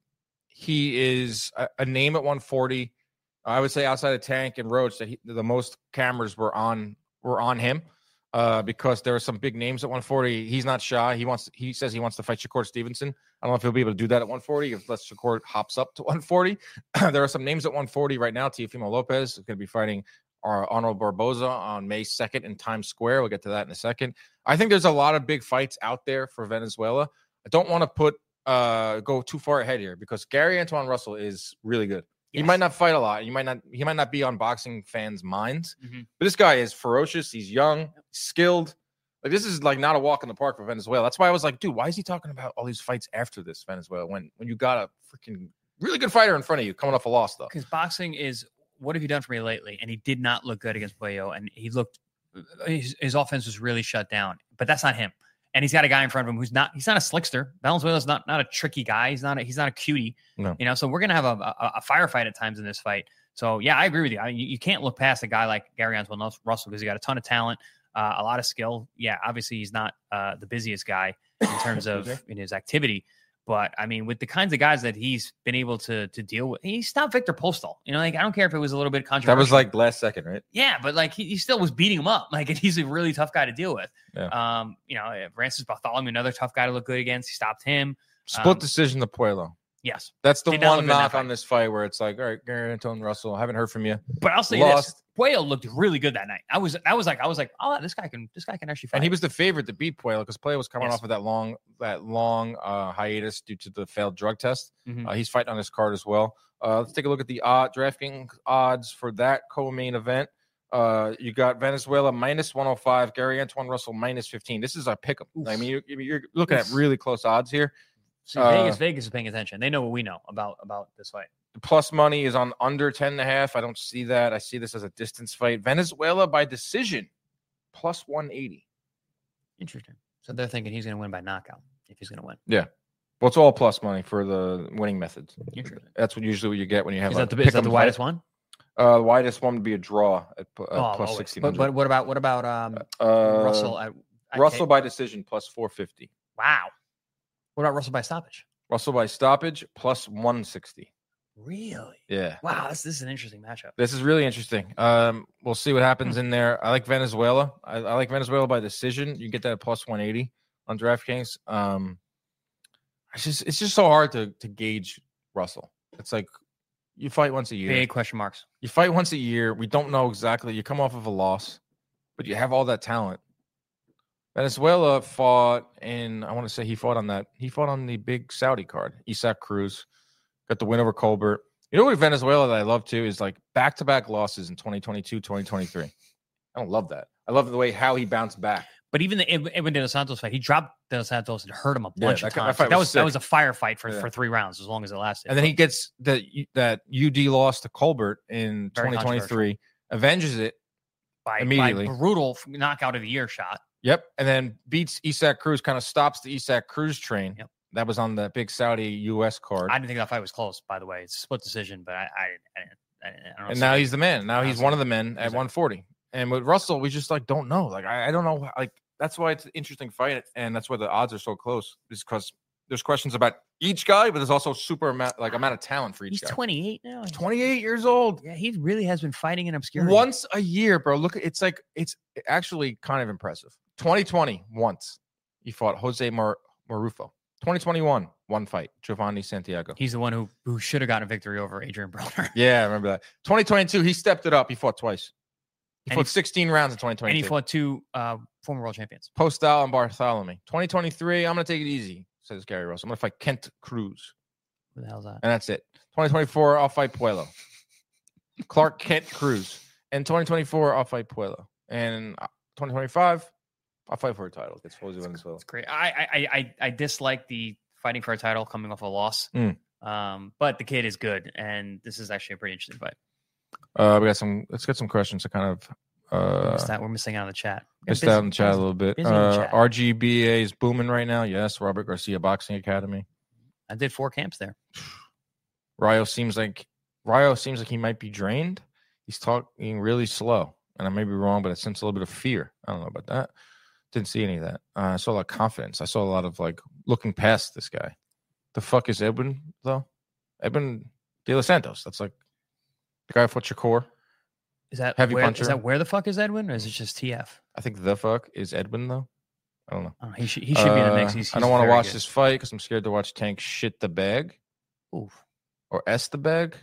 he is a, a name at one forty. I would say outside of Tank and Roach that he, the most cameras were on were on him uh, because there are some big names at one forty. He's not shy. He wants. He says he wants to fight Shakur Stevenson. I don't know if he'll be able to do that at one forty if Les Shakur hops up to one forty. There are some names at one forty right now. Teofimo Lopez is going to be fighting our Arnold Barboza on May second in Times Square. We'll get to that in a second. I think there's a lot of big fights out there for Venezuela. I don't want to put uh, go too far ahead here because Gary Antoine Russell is really good. He Yes. might not fight a lot. You might not. He might not be on boxing fans' minds. Mhm. But this guy is ferocious. He's young, skilled. Like this is like not a walk in the park for Venezuela. That's why I was like, dude, why is he talking about all these fights after this Venezuela when when you got a freaking really good fighter in front of you coming off a loss though? Because boxing is what have you done for me lately? And he did not look good against Puello, and he looked his, his offense was really shut down. But that's not him. And he's got a guy in front of him who's not he's not a slickster. Valenzuela's not not a tricky guy. He's not a, he's not a cutie. No. You know, so we're gonna have a, a, a firefight at times in this fight. So yeah, I agree with you. I, you, you can't look past a guy like Gary Antoine Russell because he got a ton of talent, uh, a lot of skill. Yeah, obviously he's not uh, the busiest guy in terms of in his activity. But I mean, with the kinds of guys that he's been able to to deal with, he stopped Victor Postol. You know, like I don't care if it was a little bit controversial. That was like last second, right? Yeah, but like he, he still was beating him up. Like, and he's a really tough guy to deal with. Yeah. Um, you know, Francis Bartholomew, another tough guy to look good against. He stopped him. Split Um, decision to Puello. Yes, That's the Did not look one good in that knock on fight. this fight where it's like, all right, Gary Antoine Russell, haven't heard from you. but I'll say this: Lost. Puello looked really good that night. I was, I was like, I was like, oh, this guy can, this guy can actually fight. And he was the favorite to beat Puello because Puello was coming Yes. off of that long, that long uh, hiatus due to the failed drug test. Mhm. Uh, he's fighting on this card as well. Uh, let's take a look at the odd DraftKings odds for that co-main event. Uh, you got Venezuela minus one oh five, Gary Antoine Russell minus fifteen. This is a pick'em. I mean, you're, you're looking at Oof. really close odds here. See, uh, Vegas, Vegas is paying attention. They know what we know about about this fight. The plus money is on under ten and a half. I don't see that. I see this as a distance fight. Venezuela by decision, plus one eighty. Interesting. So they're thinking he's going to win by knockout if he's going to win. Well, it's all plus money for the winning methods. Interesting. That's what usually what you get when you have Is a that the, is that pick'em the fight. widest one? Uh, the widest one would be a draw at uh, Oh, plus always. sixteen But, hundred. but what about what about um uh, Russell at, at Russell K- by decision plus four fifty. Wow. What about Russell by stoppage? Russell by stoppage plus one sixty. Really? Yeah. Wow, this, this is an interesting matchup. This is really interesting. Um, we'll see what happens in there. I like Venezuela. I, I like Venezuela by decision. You get that at plus one eighty on DraftKings. Um, it's just it's just so hard to to gauge Russell. It's like you fight once a year. Big question marks. You fight once a year. We don't know exactly. You come off of a loss, but you have all that talent. Venezuela fought in, I want to say he fought on that. He fought on the big Saudi card. Isaac Cruz got the win over Colbert. You know what Venezuela that I love too is like back-to-back losses in twenty twenty-two, twenty twenty-three. I don't love that. I love the way how he bounced back. But even the Edwin De Los Santos fight, he dropped De Los Santos and hurt him a Yeah, bunch that of guy- that times. fight that was was that was sick. a firefight for, Yeah. for three rounds as long as it lasted. And then he gets that that U D loss to Colbert in Very twenty twenty-three, avenges it. by, immediately. by brutal knockout of the year shot. Yep. And then beats Isaac Cruz, kind of stops the Isaac Cruz train. Yep. That was on the big Saudi U S card. I didn't think that fight was close, by the way. It's a split decision, but I, I, I, I, I don't and see now it. he's the man. Now I he's don't one see of the men at Exactly. one forty. And with Russell, we just like don't know. Like I, I don't know. Like that's why it's an interesting fight, and that's why the odds are so close. Is because there's questions about each guy, but there's also super amount like amount of talent for each He's guy. twenty-eight now. He's- twenty-eight years old. Yeah, he really has been fighting in obscurity. Once a year, bro. Look, it's like it's actually kind of impressive. twenty twenty, once he fought Jose Mar- Marufo. twenty twenty-one, one fight, Giovanni Santiago. He's the one who who should have gotten a victory over Adrian Broner. Yeah, I remember that. twenty twenty-two, he stepped it up. He fought twice. He And fought he- sixteen rounds in twenty And twenty-two. he fought two uh, former world champions. Postal and Bartholomew. twenty twenty-three, I'm going to take it easy, says Gary Russell. I'm going to fight Kent Cruz. Who the hell's that? And that's it. twenty twenty-four, I'll fight Puello. Clark Kent Cruz. And twenty twenty-four, I'll fight Puello. And uh, twenty twenty-five, I'll fight for a title. It's Jose Venezuela. It's great. I, I I I dislike the fighting for a title coming off a loss. Mm. Um, but the kid is good, and this is actually a pretty interesting fight. Uh, we got some. Let's get some questions to kind of Uh, missed that. We're missing out on the chat. missed Busy- out in the chat a busy- little bit. busy in the Uh, chat. R G B A is booming right now. Yes, Robert Garcia Boxing Academy. I did four camps there. Ryo seems like Ryo seems like he might be drained. He's talking really slow, and I may be wrong, but I sense a little bit of fear. I don't know about that. Didn't see any of that. Uh, I saw a lot of confidence. I saw a lot of like looking past this guy. The fuck is Edwin though? Edwin De Los Santos. That's like the guy with Shakur. Is that Heavy where, puncher. Is that where the fuck is Edwin, or is it just T F? I think the fuck is Edwin though. I don't know. Oh, he should he should be in the mix. Uh, He's, I he's don't want to very watch good. this fight because I'm scared to watch Tank shit the bag Oof, or S the bag,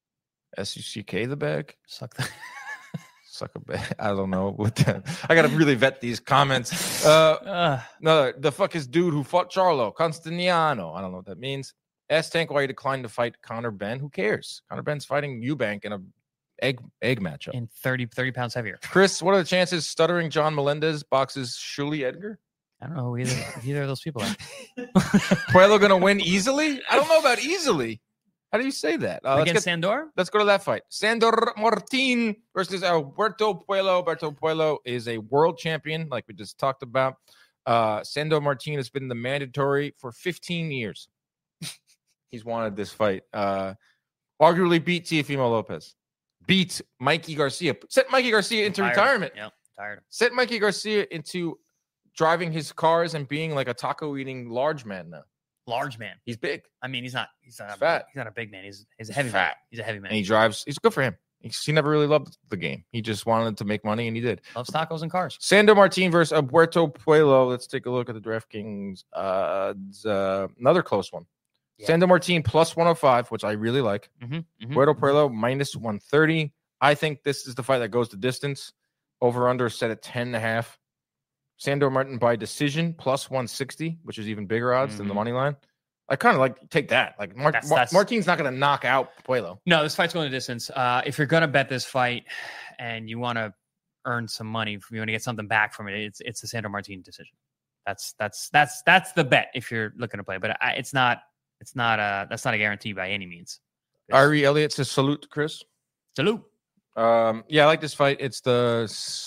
S U C K the bag. suck that. Suck a bag. I don't know what the, I gotta really vet these comments. Uh, Uh, no, the fuck is dude who fought Charlo Constantiniano. I don't know what that means. Ask Tank why he declined to fight Conor Ben. Who cares? Conor Ben's fighting Eubank in a egg egg matchup. in thirty, thirty pounds heavier. Chris, what are the chances stuttering John Melendez boxes Shuli Edgar? I don't know who either, either of those people are. Puello gonna win easily? I don't know about easily. How do you say that? Uh, let's, Against get, Sandor? let's go to that fight. Sandor Martin versus Alberto Puello. Alberto Puello is a world champion, like we just talked about. Uh, Sandor Martin has been the mandatory for fifteen years. He's wanted this fight. Uh, arguably beat Teofimo Lopez. Beat Mikey Garcia. Set Mikey Garcia into Tired. retirement. Yep, tired. Set Mikey Garcia into driving his cars and being like a taco eating large man now. Large man. He's big. I mean, he's not. He's not. He's a, fat. He's not a big man. He's he's a He's heavy man. fat. He's a heavy man. And he drives. He's good for him. He's, he never really loved the game. He just wanted to make money, and he did. Loves tacos and cars. Sandor Martin versus Alberto Puello. Let's take a look at the DraftKings odds. Uh, another close one. Yeah. Sandor Martin plus one oh five, which I really like. Mm-hmm, mm-hmm. Puerto Puello minus one thirty. I think this is the fight that goes the distance. Over under set at ten and a half. Sandor Martin by decision plus one sixty, which is even bigger odds than the Mhm. money line. I kind of like take that. Like Mar- That's- Mar- that's- Martin's not going to knock out Puello. No, this fight's going the distance. Uh, if you're gonna bet this fight and you want to earn some money, if you want to get something back from it, it's it's the Sandor Martin decision. That's that's that's that's the bet if you're looking to play. But I, it's not it's not a that's not a guarantee by any means. It's- Ari Elliott says salute, Chris. Salute. Um, yeah, I like this fight. It's the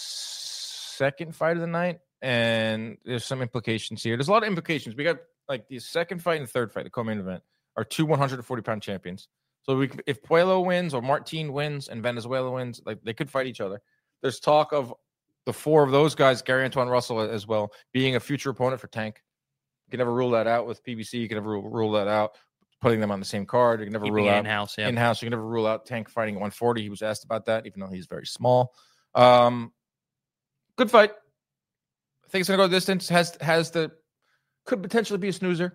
s- second fight of the night, and there's some implications here. There's a lot of implications. We got like the second fight and the third fight, the co-main event, are two one forty pound champions. So we, c- if Puello wins or Martin wins and Venezuela wins, like they could fight each other. There's talk of the four of those guys, Gary Antoine Russell as well, being a future opponent for Tank. You can never rule that out with P B C. You can never rule, rule that out putting them on the same card. You can never Keeping rule it out in-house. Yeah. in-house. You can never rule out Tank fighting at one forty. He was asked about that, even though he's very small. Um, good fight. I think it's gonna go distance. Has has the could potentially be a snoozer.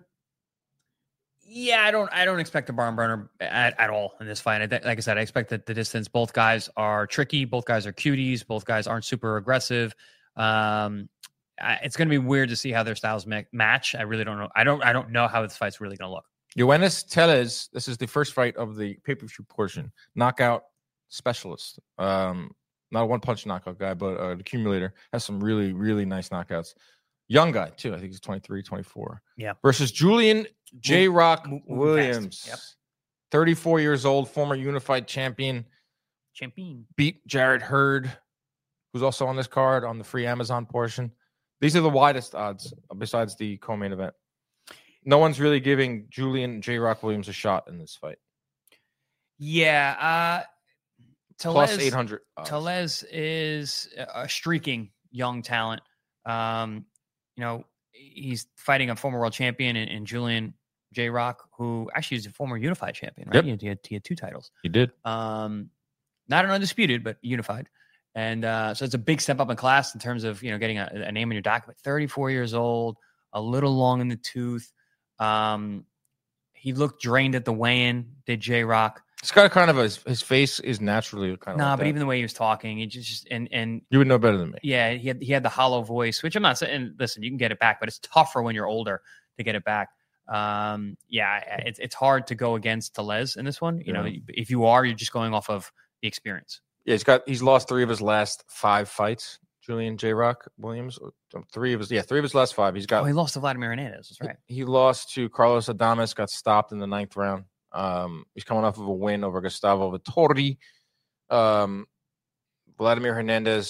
Yeah, I don't. I don't expect a barn burner at, at all in this fight. I, like I said, I expect that the distance. Both guys are tricky. Both guys are cuties. Both guys aren't super aggressive. Um, I, it's going to be weird to see how their styles ma- match. I really don't know. I don't. I don't know how this fight's really going to look. Yoenis Tellez. This is the first fight of the pay-per-view portion. Knockout specialist. Um, not a one-punch knockout guy, but uh, an accumulator. Has some really, really nice knockouts. Young guy too. I think he's twenty-three, twenty-four. Yeah. Versus Julian J. Rock Move- moving Williams. fast. Yep. thirty-four years old, former unified champion. Champion. Beat Jared Hurd, who's also on this card on the free Amazon portion. These are the widest odds besides the co-main event. No one's really giving Julian J. Rock Williams a shot in this fight. Yeah. Uh, Plus Tellez- eight hundred. odds. Tellez is a streaking young talent. Um, you know, he's fighting a former world champion in, in Julian J. Rock, who actually is a former unified champion, right? Yep. He, had, he, had, he had two titles. He did. Um, not an undisputed, but unified. And uh, so it's a big step up in class in terms of, you know, getting a, a name in your document. thirty-four years old, a little long in the tooth. Um, he looked drained at the weigh-in, did J. Rock. It's got kind of a, his face is naturally kind of. Nah, like but that. even the way he was talking, he just, and, and you would know better than me. yeah, he had he had the hollow voice, which I'm not saying. Listen, you can get it back, but it's tougher when you're older to get it back. Um, yeah, it's it's hard to go against Tellez in this one. You know, Yeah. if you are, you're just going off of the experience. Yeah, he's got he's lost three of his last five fights. Julian J. Rock Williams, three of his yeah, three of his last five. He's got. Oh, he lost to Vladimir Hernandez. That's right. He, he lost to Carlos Adames, got stopped in the ninth round. Um, he's coming off of a win over Gustavo Vittori. Um, Vladimir Hernandez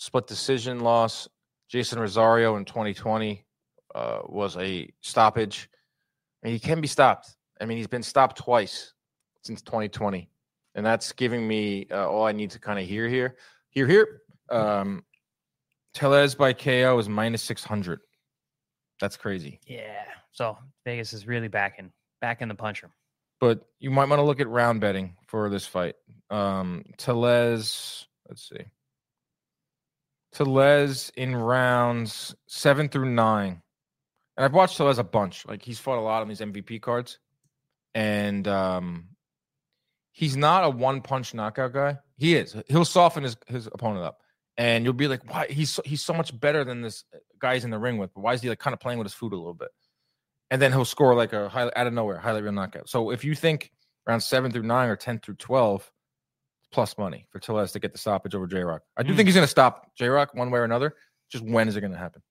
split decision loss. Jason Rosario in twenty twenty uh, was a stoppage. And he can be stopped. I mean, he's been stopped twice since twenty twenty. And that's giving me uh, all I need to kind of hear here. Here, here. Um, Tellez by K O is minus six hundred. That's crazy. Yeah. So Vegas is really back in, back in the puncher. But you might want to look at round betting for this fight. Um, Tellez, let's see. Tellez in rounds seven through nine. And I've watched Tellez a bunch. Like, he's fought a lot on these M V P cards. And um, he's not a one-punch knockout guy. He is. He'll soften his, his opponent up. And you'll be like, why? He's so, he's so much better than this guy he's in the ring with. But why is he like kind of playing with his food a little bit? And then he'll score like a highlight out of nowhere, highlight reel knockout. So if you think around seven through nine or ten through twelve, plus money for Tellez to get the stoppage over J-Rock. I do mm. think he's going to stop J-Rock one way or another. Just when is it going to happen?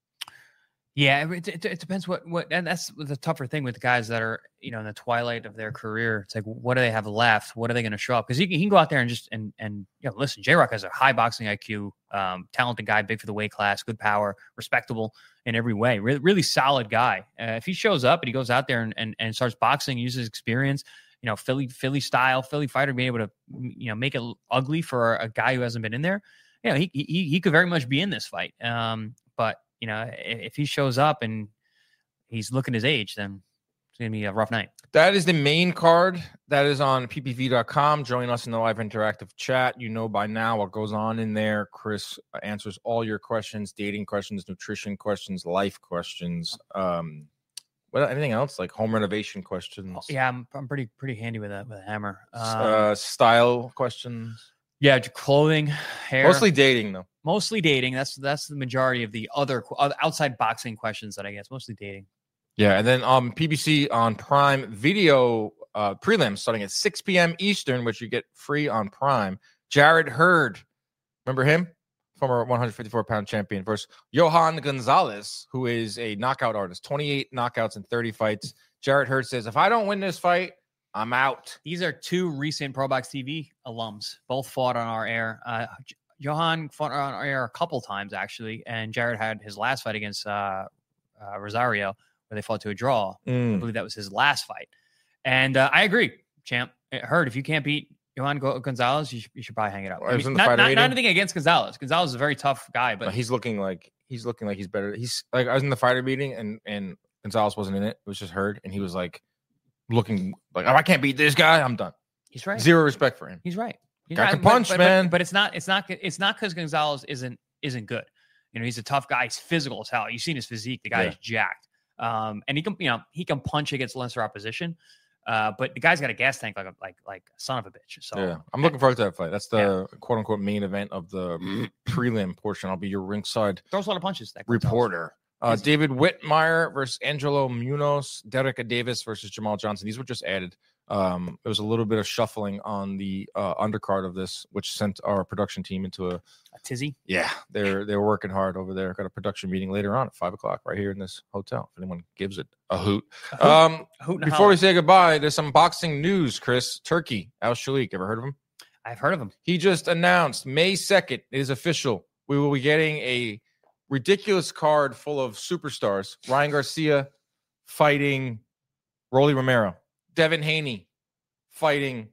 Yeah, it, it, it depends what, what, and that's the tougher thing with the guys that are, you know, in the twilight of their career. It's like, what do they have left? What are they going to show up? Because he, he can go out there and just, and, and, you know, listen, J-Rock has a high boxing I Q, um, talented guy, big for the weight class, good power, respectable in every way, really, really solid guy. Uh, if he shows up and he goes out there and, and, and starts boxing, uses experience, you know, Philly, Philly style, Philly fighter, being able to, you know, make it ugly for a guy who hasn't been in there. You know, he, he, he could very much be in this fight. Um, but, you know, if he shows up and he's looking his age, then it's going to be a rough night. That is the main card. That is on P P V dot com. Join us in the live interactive chat. You know by now what goes on in there. Chris answers all your questions, dating questions, nutrition questions, life questions. Um, what anything else like home renovation questions? Yeah, I'm I'm pretty pretty handy with that with a hammer. Um, uh, style questions. Yeah, clothing, hair. Mostly dating though. Mostly dating. That's that's the majority of the other outside boxing questions that I get. It's mostly dating. Yeah, and then um P B C on Prime Video uh, prelims starting at six p.m. Eastern, which you get free on Prime. Jared Hurd, remember him? Former one fifty-four pound champion versus Johan Gonzalez, who is a knockout artist. twenty-eight knockouts in thirty fights. Jared Hurd says, if I don't win this fight, I'm out. These are two recent Pro Box T V alums. Both fought on our air. Uh, Johan fought on our air a couple times, actually. And Jared had his last fight against uh, uh, Rosario, where they fought to a draw. Mm. I believe that was his last fight. And uh, I agree, champ. Hurd, if you can't beat Johan Gonzalez, you should, you should probably hang it up. I mean, not, not, not anything against Gonzalez. Gonzalez is a very tough guy, but no, he's looking like he's looking like he's better. He's like I was in the fighter meeting and and Gonzalez wasn't in it. It was just Hurd, and he was like looking like, oh, I can't beat this guy. I'm done. He's right. Zero respect for him. He's right. He's guy right. can punch, but, man. But, but it's not. It's not. It's not because Gonzalez isn't isn't good. You know, he's a tough guy. He's physical as hell. You've seen his physique. The guy yeah. is jacked. Um, and he can, you know, he can punch against lesser opposition. Uh, but the guy's got a gas tank like a like like a son of a bitch. So yeah, I'm looking forward to that fight. That's the yeah. quote unquote main event of the prelim portion. I'll be your ringside throws a lot of punches. That reporter. Uh, David Whitmire versus Angelo Munoz. Derek Davis versus Jamal Johnson. These were just added. Um, there was a little bit of shuffling on the uh, undercard of this, which sent our production team into a, a tizzy. Yeah, they're they're working hard over there. Got a production meeting later on at five o'clock right here in this hotel. If anyone gives it a hoot. A hoot. Um, a hoot before we say goodbye, there's some boxing news. Chris, Turkey, Al Shalik. Ever heard of him? I've heard of him. He just announced May second. It is official. We will be getting a ridiculous card full of superstars. Ryan Garcia fighting Rolly Romero. Devin Haney fighting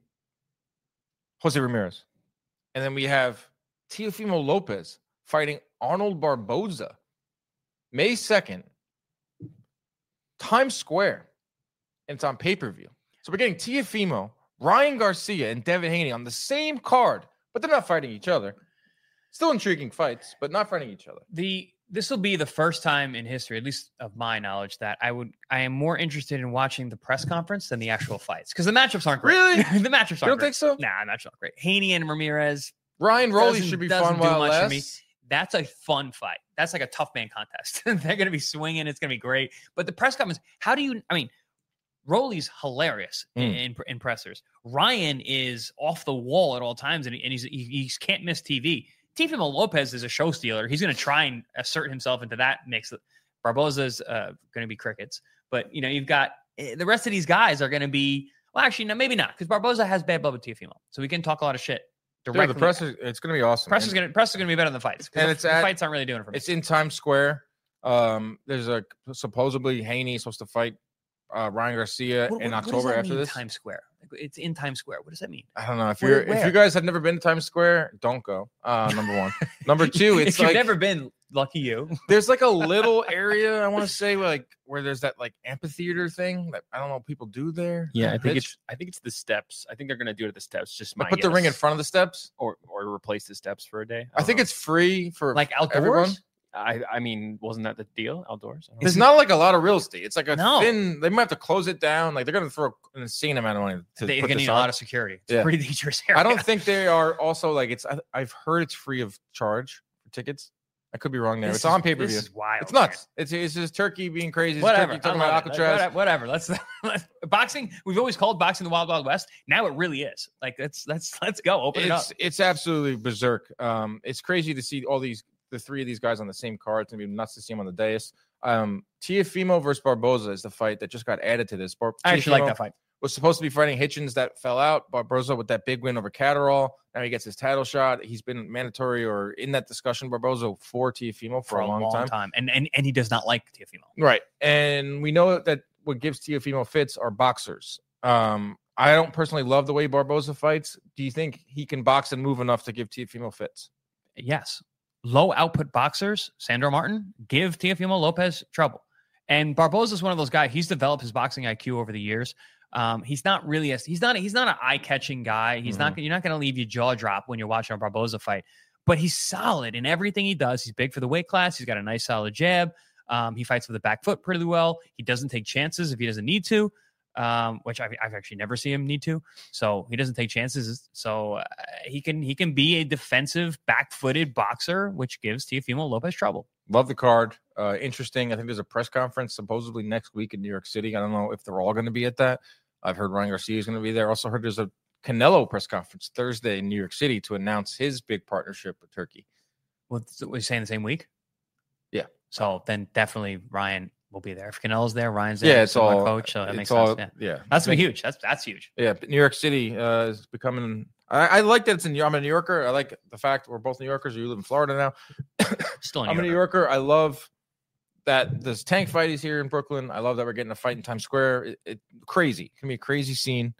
Jose Ramirez. And then we have Teofimo Lopez fighting Arnold Barboza. May second, Times Square. And it's on pay-per-view. So we're getting Teofimo, Ryan Garcia, and Devin Haney on the same card, but they're not fighting each other. Still intriguing fights, but not fighting each other. The This will be the first time in history, at least of my knowledge, that I would I am more interested in watching the press conference than the actual fights because the matchups aren't great. Really? the matchups aren't. You don't great. think so? Nah, matchups aren't great. Haney and Ramirez. Ryan Rolly should be fun while less. For me. That's a fun fight. That's like a tough man contest. They're going to be swinging. It's going to be great. But the press conference, how do you? I mean, Rolly's hilarious mm. in, in, in pressers. Ryan is off the wall at all times, and, and he's he, he can't miss T V. Teofimo Lopez is a show stealer. He's going to try and assert himself into that mix. Barboza's uh, going to be crickets. But, you know, you've got the rest of these guys are going to be, well, actually, no, maybe not, because Barboza has bad blood with Teofimo. So we can talk a lot of shit directly. Dude, the press is it's going to be awesome. Press is And- going to press is going to be better than the fights. 'cause and the, it's the at- fights aren't really doing it for me. It's in Times Square. Um, there's a supposedly Haney is supposed to fight uh, Ryan Garcia What- in what- what does October that after mean, this. Times Square. Like, it's in Times Square. What does that mean? I don't know if Where- you're if where? you guys have never been to Times Square, don't go. Uh, number one. Number two, it's if you've like never been, lucky you. there's like a little area I want to say where like where there's that like amphitheater thing that I don't know what people do there. Yeah, I Pitch. think it's I think it's the steps. I think they're gonna do it at the steps. Just my like put the ring in guess. front of the steps. or or replace the steps for a day. I, don't think know. it's free for Like outdoors. everyone. I I mean, wasn't that the deal outdoors? I don't There's know. not like a lot of real estate. It's like a No. thin. They might have to close it down. Like they're gonna throw an insane amount of money to They're put going to this need a on. lot of security. It's Yeah. a pretty dangerous area. I don't think they are also like it's. I, I've heard it's free of charge for tickets. I could be wrong there. This It's on is- pay per This view. is wild. It's nuts. It's it's just Turkey being crazy. It's Whatever. Turkey talking I about love it. Alcatraz. Whatever. Whatever. Let's, let's boxing. We've always called boxing the Wild Wild West. Now it really is. Like let's let's let's go. Open it up. It's it's absolutely berserk. Um, it's crazy to see all these the three of these guys on the same card. It's gonna be nuts to see them on the dais. Um, Teofimo versus Barboza is the fight that just got added to this. Bar- I actually like Teofimo that fight. was supposed to be fighting Hitchens that fell out. Barboza with that big win over Catterall. Now he gets his title shot. He's been mandatory or in that discussion, Barboza for Teofimo for, For a long, time. And, and and he does not like Teofimo. Right. And we know that what gives Teofimo fits are boxers. Um, I don't personally love the way Barboza fights. Do you think he can box and move enough to give Teofimo fits? Yes. Low output boxers, Sandro Martin, give Teofimo Lopez trouble. And Barboza is one of those guys. He's developed his boxing I Q over the years. Um, he's not really a he's not a, he's not an eye catching guy. He's not you're not going to leave your jaw drop when you're watching a Barboza fight. But he's solid in everything he does. He's big for the weight class. He's got a nice solid jab. Um, he fights with the back foot pretty well. He doesn't take chances if he doesn't need to, um, which I've, I've actually never seen him need to. So he doesn't take chances. So uh, he can he can be a defensive back-footed boxer, which gives Teofimo Lopez trouble. Love the card. Uh, interesting. I think there's a press conference supposedly next week in New York City. I don't know if they're all going to be at that. I've heard Ryan Garcia is going to be there. Also heard there's a Canelo press conference Thursday in New York City to announce his big partnership with Turkey. Well, was saying the same week? Yeah. So then definitely Ryan will be there. If Canelo's there, Ryan's there. Yeah, it's so my all coach. So that it's makes all, sense. Yeah. Yeah, That's gonna be huge. That's that's huge. Yeah, but New York City uh, is becoming. I, I like that it's in. I'm a New Yorker. I like the fact we're both New Yorkers. You live in Florida now. Still, a I'm a New Yorker. Yorker. I love that this tank fight is here in Brooklyn. I love that we're getting a fight in Times Square. It, it crazy. It can be a crazy scene,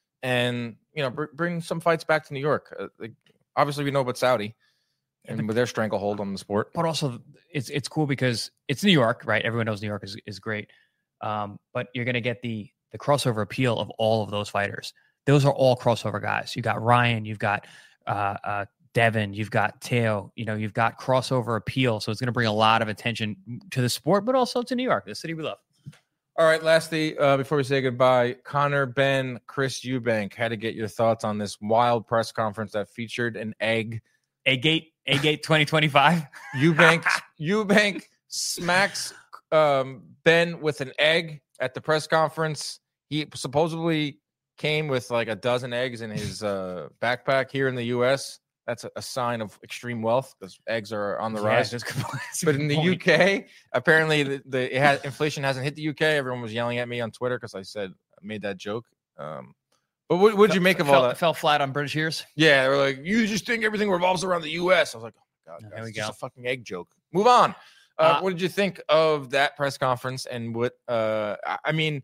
and you know, br- bring some fights back to New York. Uh, like, obviously, we know about Saudi and with their stranglehold on the sport. But also, it's it's cool because it's New York, right? Everyone knows New York is, is great. Um, but you're gonna get the the crossover appeal of all of those fighters. Those are all crossover guys. You got Ryan, you've got uh, uh, Devin, you've got Teo. You know, you've got crossover appeal. So it's gonna bring a lot of attention to the sport, but also to New York, the city we love. All right, lastly, uh, before we say goodbye, Connor, Ben, Chris Eubank had to get your thoughts on this wild press conference that featured an egg. A gate, A gate twenty twenty-five. Eubank, Eubank smacks um, Ben with an egg at the press conference. He supposedly came with like a dozen eggs in his uh, backpack here in the U S. That's a, a sign of extreme wealth because eggs are on the rise. But in the U K, apparently the, the it has, inflation hasn't hit the U K. Everyone was yelling at me on Twitter because I said I made that joke. Um, but what would you make of fell, all that? Fell flat on British ears. Yeah, they were like, you just think everything revolves around the U S. I was like, oh my god, There guys, we it's just go. a fucking egg joke. Move on. Uh, Uh, what did you think of that press conference and what? Uh, I, I mean,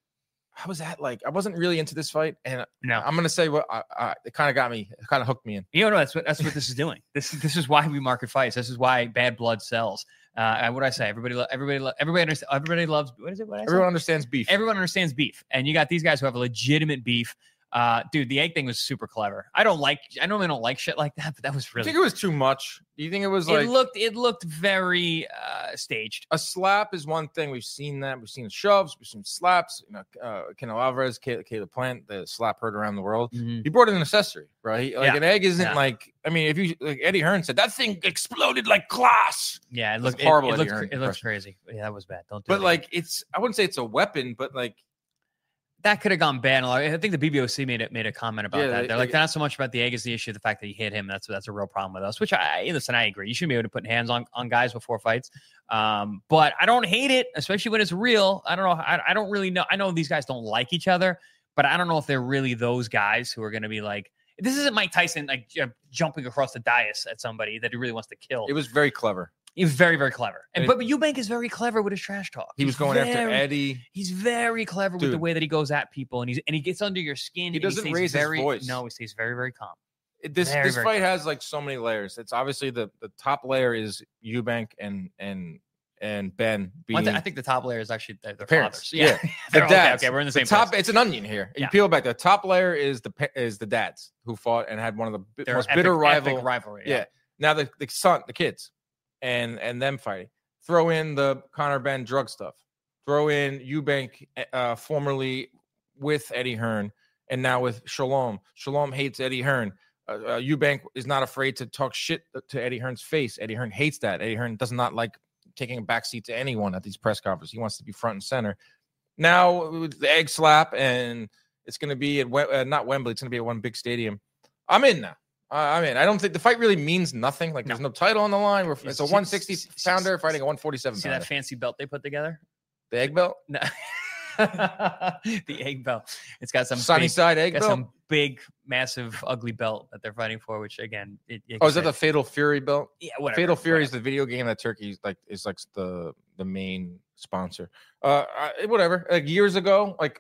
how was that like? I wasn't really into this fight, and No. I'm gonna say what I, I, it kind of got me, it kind of hooked me in. You know, that's what that's what this is doing. This is this is why we market fights. This is why bad blood sells. Uh, and what do I say? Everybody, lo- everybody, lo- everybody, understands, everybody loves. What is it? What I say? Everyone understands beef. Everyone understands beef, and you got these guys who have a legitimate beef. Uh, dude, the egg thing was super clever. I don't like. I normally don't like shit like that, but that was I really. think it was too much. Do you think it was like it looked. It looked very uh, staged. a slap is one thing. We've seen that. We've seen shoves. We've seen slaps. You know, uh, Canelo Alvarez, Caleb, Caleb Plant, the slap heard around the world. He brought in an accessory, right? Like Yeah. an egg isn't Yeah. like. I mean, if you like Eddie Hearn said that thing exploded like glass. Yeah, it That's looked horrible It, it Eddie looked. Hearn It looks impression. crazy. Yeah, that was bad. Don't do But it like, it's I wouldn't say it's a weapon, but like, that could have gone bad. I think the B B O C made it made a comment about Yeah, that. they- They're like, they- not so much about the egg as the issue, the fact that he hit him. That's that's a real problem with us. Which I listen, I agree. You shouldn't be able to put hands on on guys before fights. Um, but I don't hate it, especially when it's real. I don't know. I, I don't really know. I know these guys don't like each other, but I don't know if they're really those guys who are going to be like, This isn't Mike Tyson like uh, jumping across the dais at somebody that he really wants to kill. It was very clever. He was very, very clever. And, And but, but Eubank is very clever with his trash talk. He was He's going after very- Eddie. He's very clever with the Dude. way that he goes at people, and he's and he gets under your skin. He and doesn't stays raise his very, voice. No, he stays very, very calm. This Very, this very fight clever. has like so many layers. It's obviously the the top layer is Eubank and and and Ben being One thing, I think the top layer is actually their, their parents. fathers. Yeah, They're- the okay, dads. okay, we're in the same top. place. It's an onion here. You Yeah. peel back. The top layer is the pa- is the dads who fought and had one of the bi- Their most epic- bitter epic rival. rivalry. Yeah. Now the the son, the kids, and and them fighting. Throw in the Conor Ben drug stuff. Throw in Eubank, uh, formerly with Eddie Hearn, and now with Shalom. Shalom hates Eddie Hearn. Uh, uh, Eubank is not afraid to talk shit to Eddie Hearn's face. Eddie Hearn hates that. Eddie Hearn does not like taking a backseat to anyone at these press conferences. He wants to be front and center. Now with the egg slap, and it's going to be at Wem- uh, not Wembley. It's going to be at one big stadium. I'm in now. Uh, I'm in. I don't think the fight really means nothing. Like there's no title on the line. We're, it's a See- one sixty see- pounder fighting a one forty-seven See pounder. that fancy belt they put together? The egg belt, No. The egg belt. It's got some sunny big, side egg got belt. some big, massive, ugly belt that they're fighting for. Which again, it, it Oh, is that the Fatal Fury belt? yeah, whatever. Fatal Fury is whatever. the video game that Turkey like is like the the main sponsor. Uh, I, whatever. Like years ago, like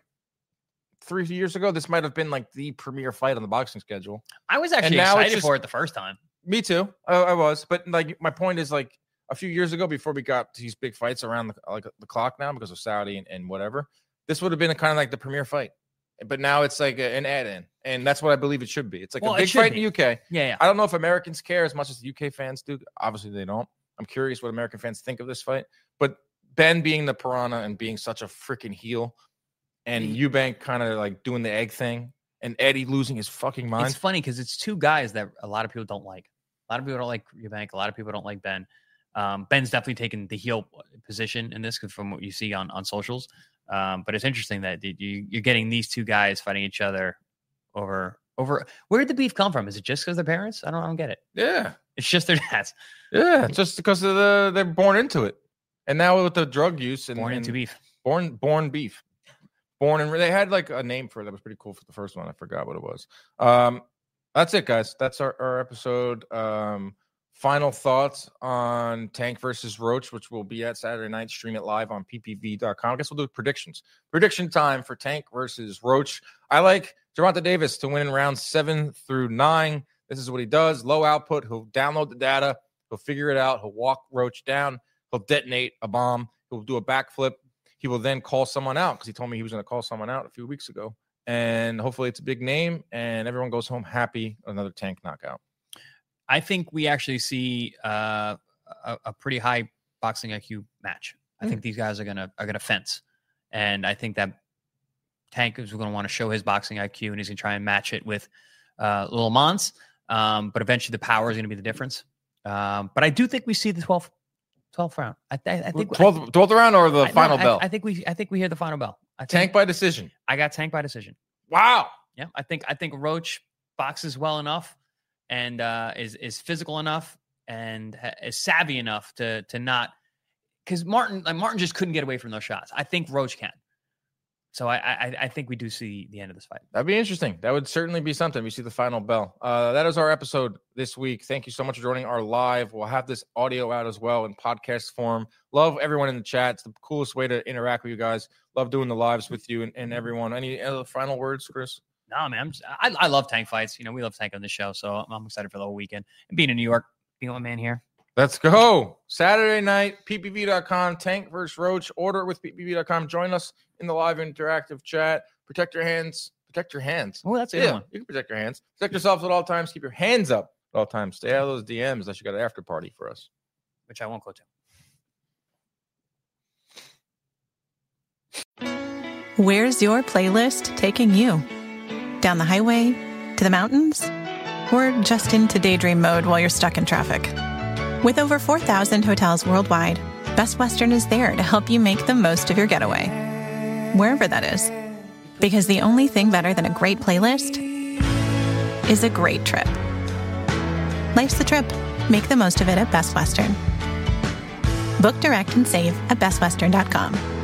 three years ago, this might have been like the premier fight on the boxing schedule. I was actually now it's excited just- for it the first time. Me too. I, I was, but like my point is like a few years ago, before we got to these big fights around the like the clock now because of Saudi and, and whatever, this would have been a kind of like the premier fight. But now it's like a, an add-in, and that's what I believe it should be. It's like Well, a it big should fight in be. the U K. Yeah, yeah. I don't know if Americans care as much as the U K fans do. Obviously, they don't. I'm curious what American fans think of this fight. But Ben being the piranha and being such a freaking heel, and The- Eubank kind of like doing the egg thing, and Eddie losing his fucking mind. It's funny because it's two guys that a lot of people don't like. A lot of people don't like Eubank. A lot of people don't like Ben. Um, Ben's definitely taken the heel position in this, 'cause from what you see on on socials. Um, but it's interesting that you, you're getting these two guys fighting each other over over. Where did the beef come from? Is it just because their parents? I don't. I don't get it. yeah. It's just their dads Yeah, just because of the they're born into it, and now with the drug use and born and into beef. born born beef, born and they had like a name for it that was pretty cool for the first one. I forgot what it was. Um, that's it, guys. That's our, our episode. Um, final thoughts on Tank versus Roach, which will be at Saturday night. Stream it live on P P V dot com. I guess we'll do predictions. Prediction time for Tank versus Roach. I like Gervonta Davis to win in rounds seven through nine. This is what he does. Low output. He'll download the data. He'll figure it out. He'll walk Roach down. He'll detonate a bomb. He'll do a backflip. He will then call someone out because he told me he was going to call someone out a few weeks ago. And hopefully it's a big name and everyone goes home happy. Another Tank knockout. I think we actually see uh, a, a pretty high boxing I Q match. I Mm. think these guys are gonna are gonna fence, and I think that Tank is going to want to show his boxing I Q, and he's going to try and match it with uh, Lil Mons. Um, but eventually, the power is going to be the difference. Um, but I do think we see the twelfth, twelfth round. I, I, I think twelfth, twelfth round or the I- no, final I- bell? I, think we I think we hear the final bell. I think, Tank by decision. I got Tank by decision. Wow. Yeah, I think I think Roach boxes well enough and uh, is is physical enough and ha- is savvy enough to to not, because Martin like Martin just couldn't get away from those shots. I think Roach can. So I I, I think we do see the end of this fight. That'd be interesting. That would certainly be something. We see the final bell. Uh, that is our episode this week. Thank you so much for joining our live. We'll have this audio out as well in podcast form. Love everyone in the chat. It's the coolest way to interact with you guys. Love doing the lives with you and, and everyone. Any other final words, Chris? No, man, I'm just, I I love Tank fights. You know, we love Tank on this show, so I'm, I'm excited for the whole weekend and being in New York, being with my man here. Let's go. Saturday night, P P V dot com, Tank versus Roach. Order it with P P V dot com. Join us in the live interactive chat. Protect your hands. Protect your hands. Oh, that's a good Yeah, one. you can protect your hands. Protect yourselves at all times. Keep your hands up at all times. Stay out of those D Ms unless you got an after party for us. Which I won't go to. Where's your playlist taking you? Down the highway? To the mountains? Or just into daydream mode while you're stuck in traffic? With over four thousand hotels worldwide, Best Western is there to help you make the most of your getaway, wherever that is. Because the only thing better than a great playlist is a great trip. Life's the trip. Make the most of it at Best Western. Book direct and save at best western dot com.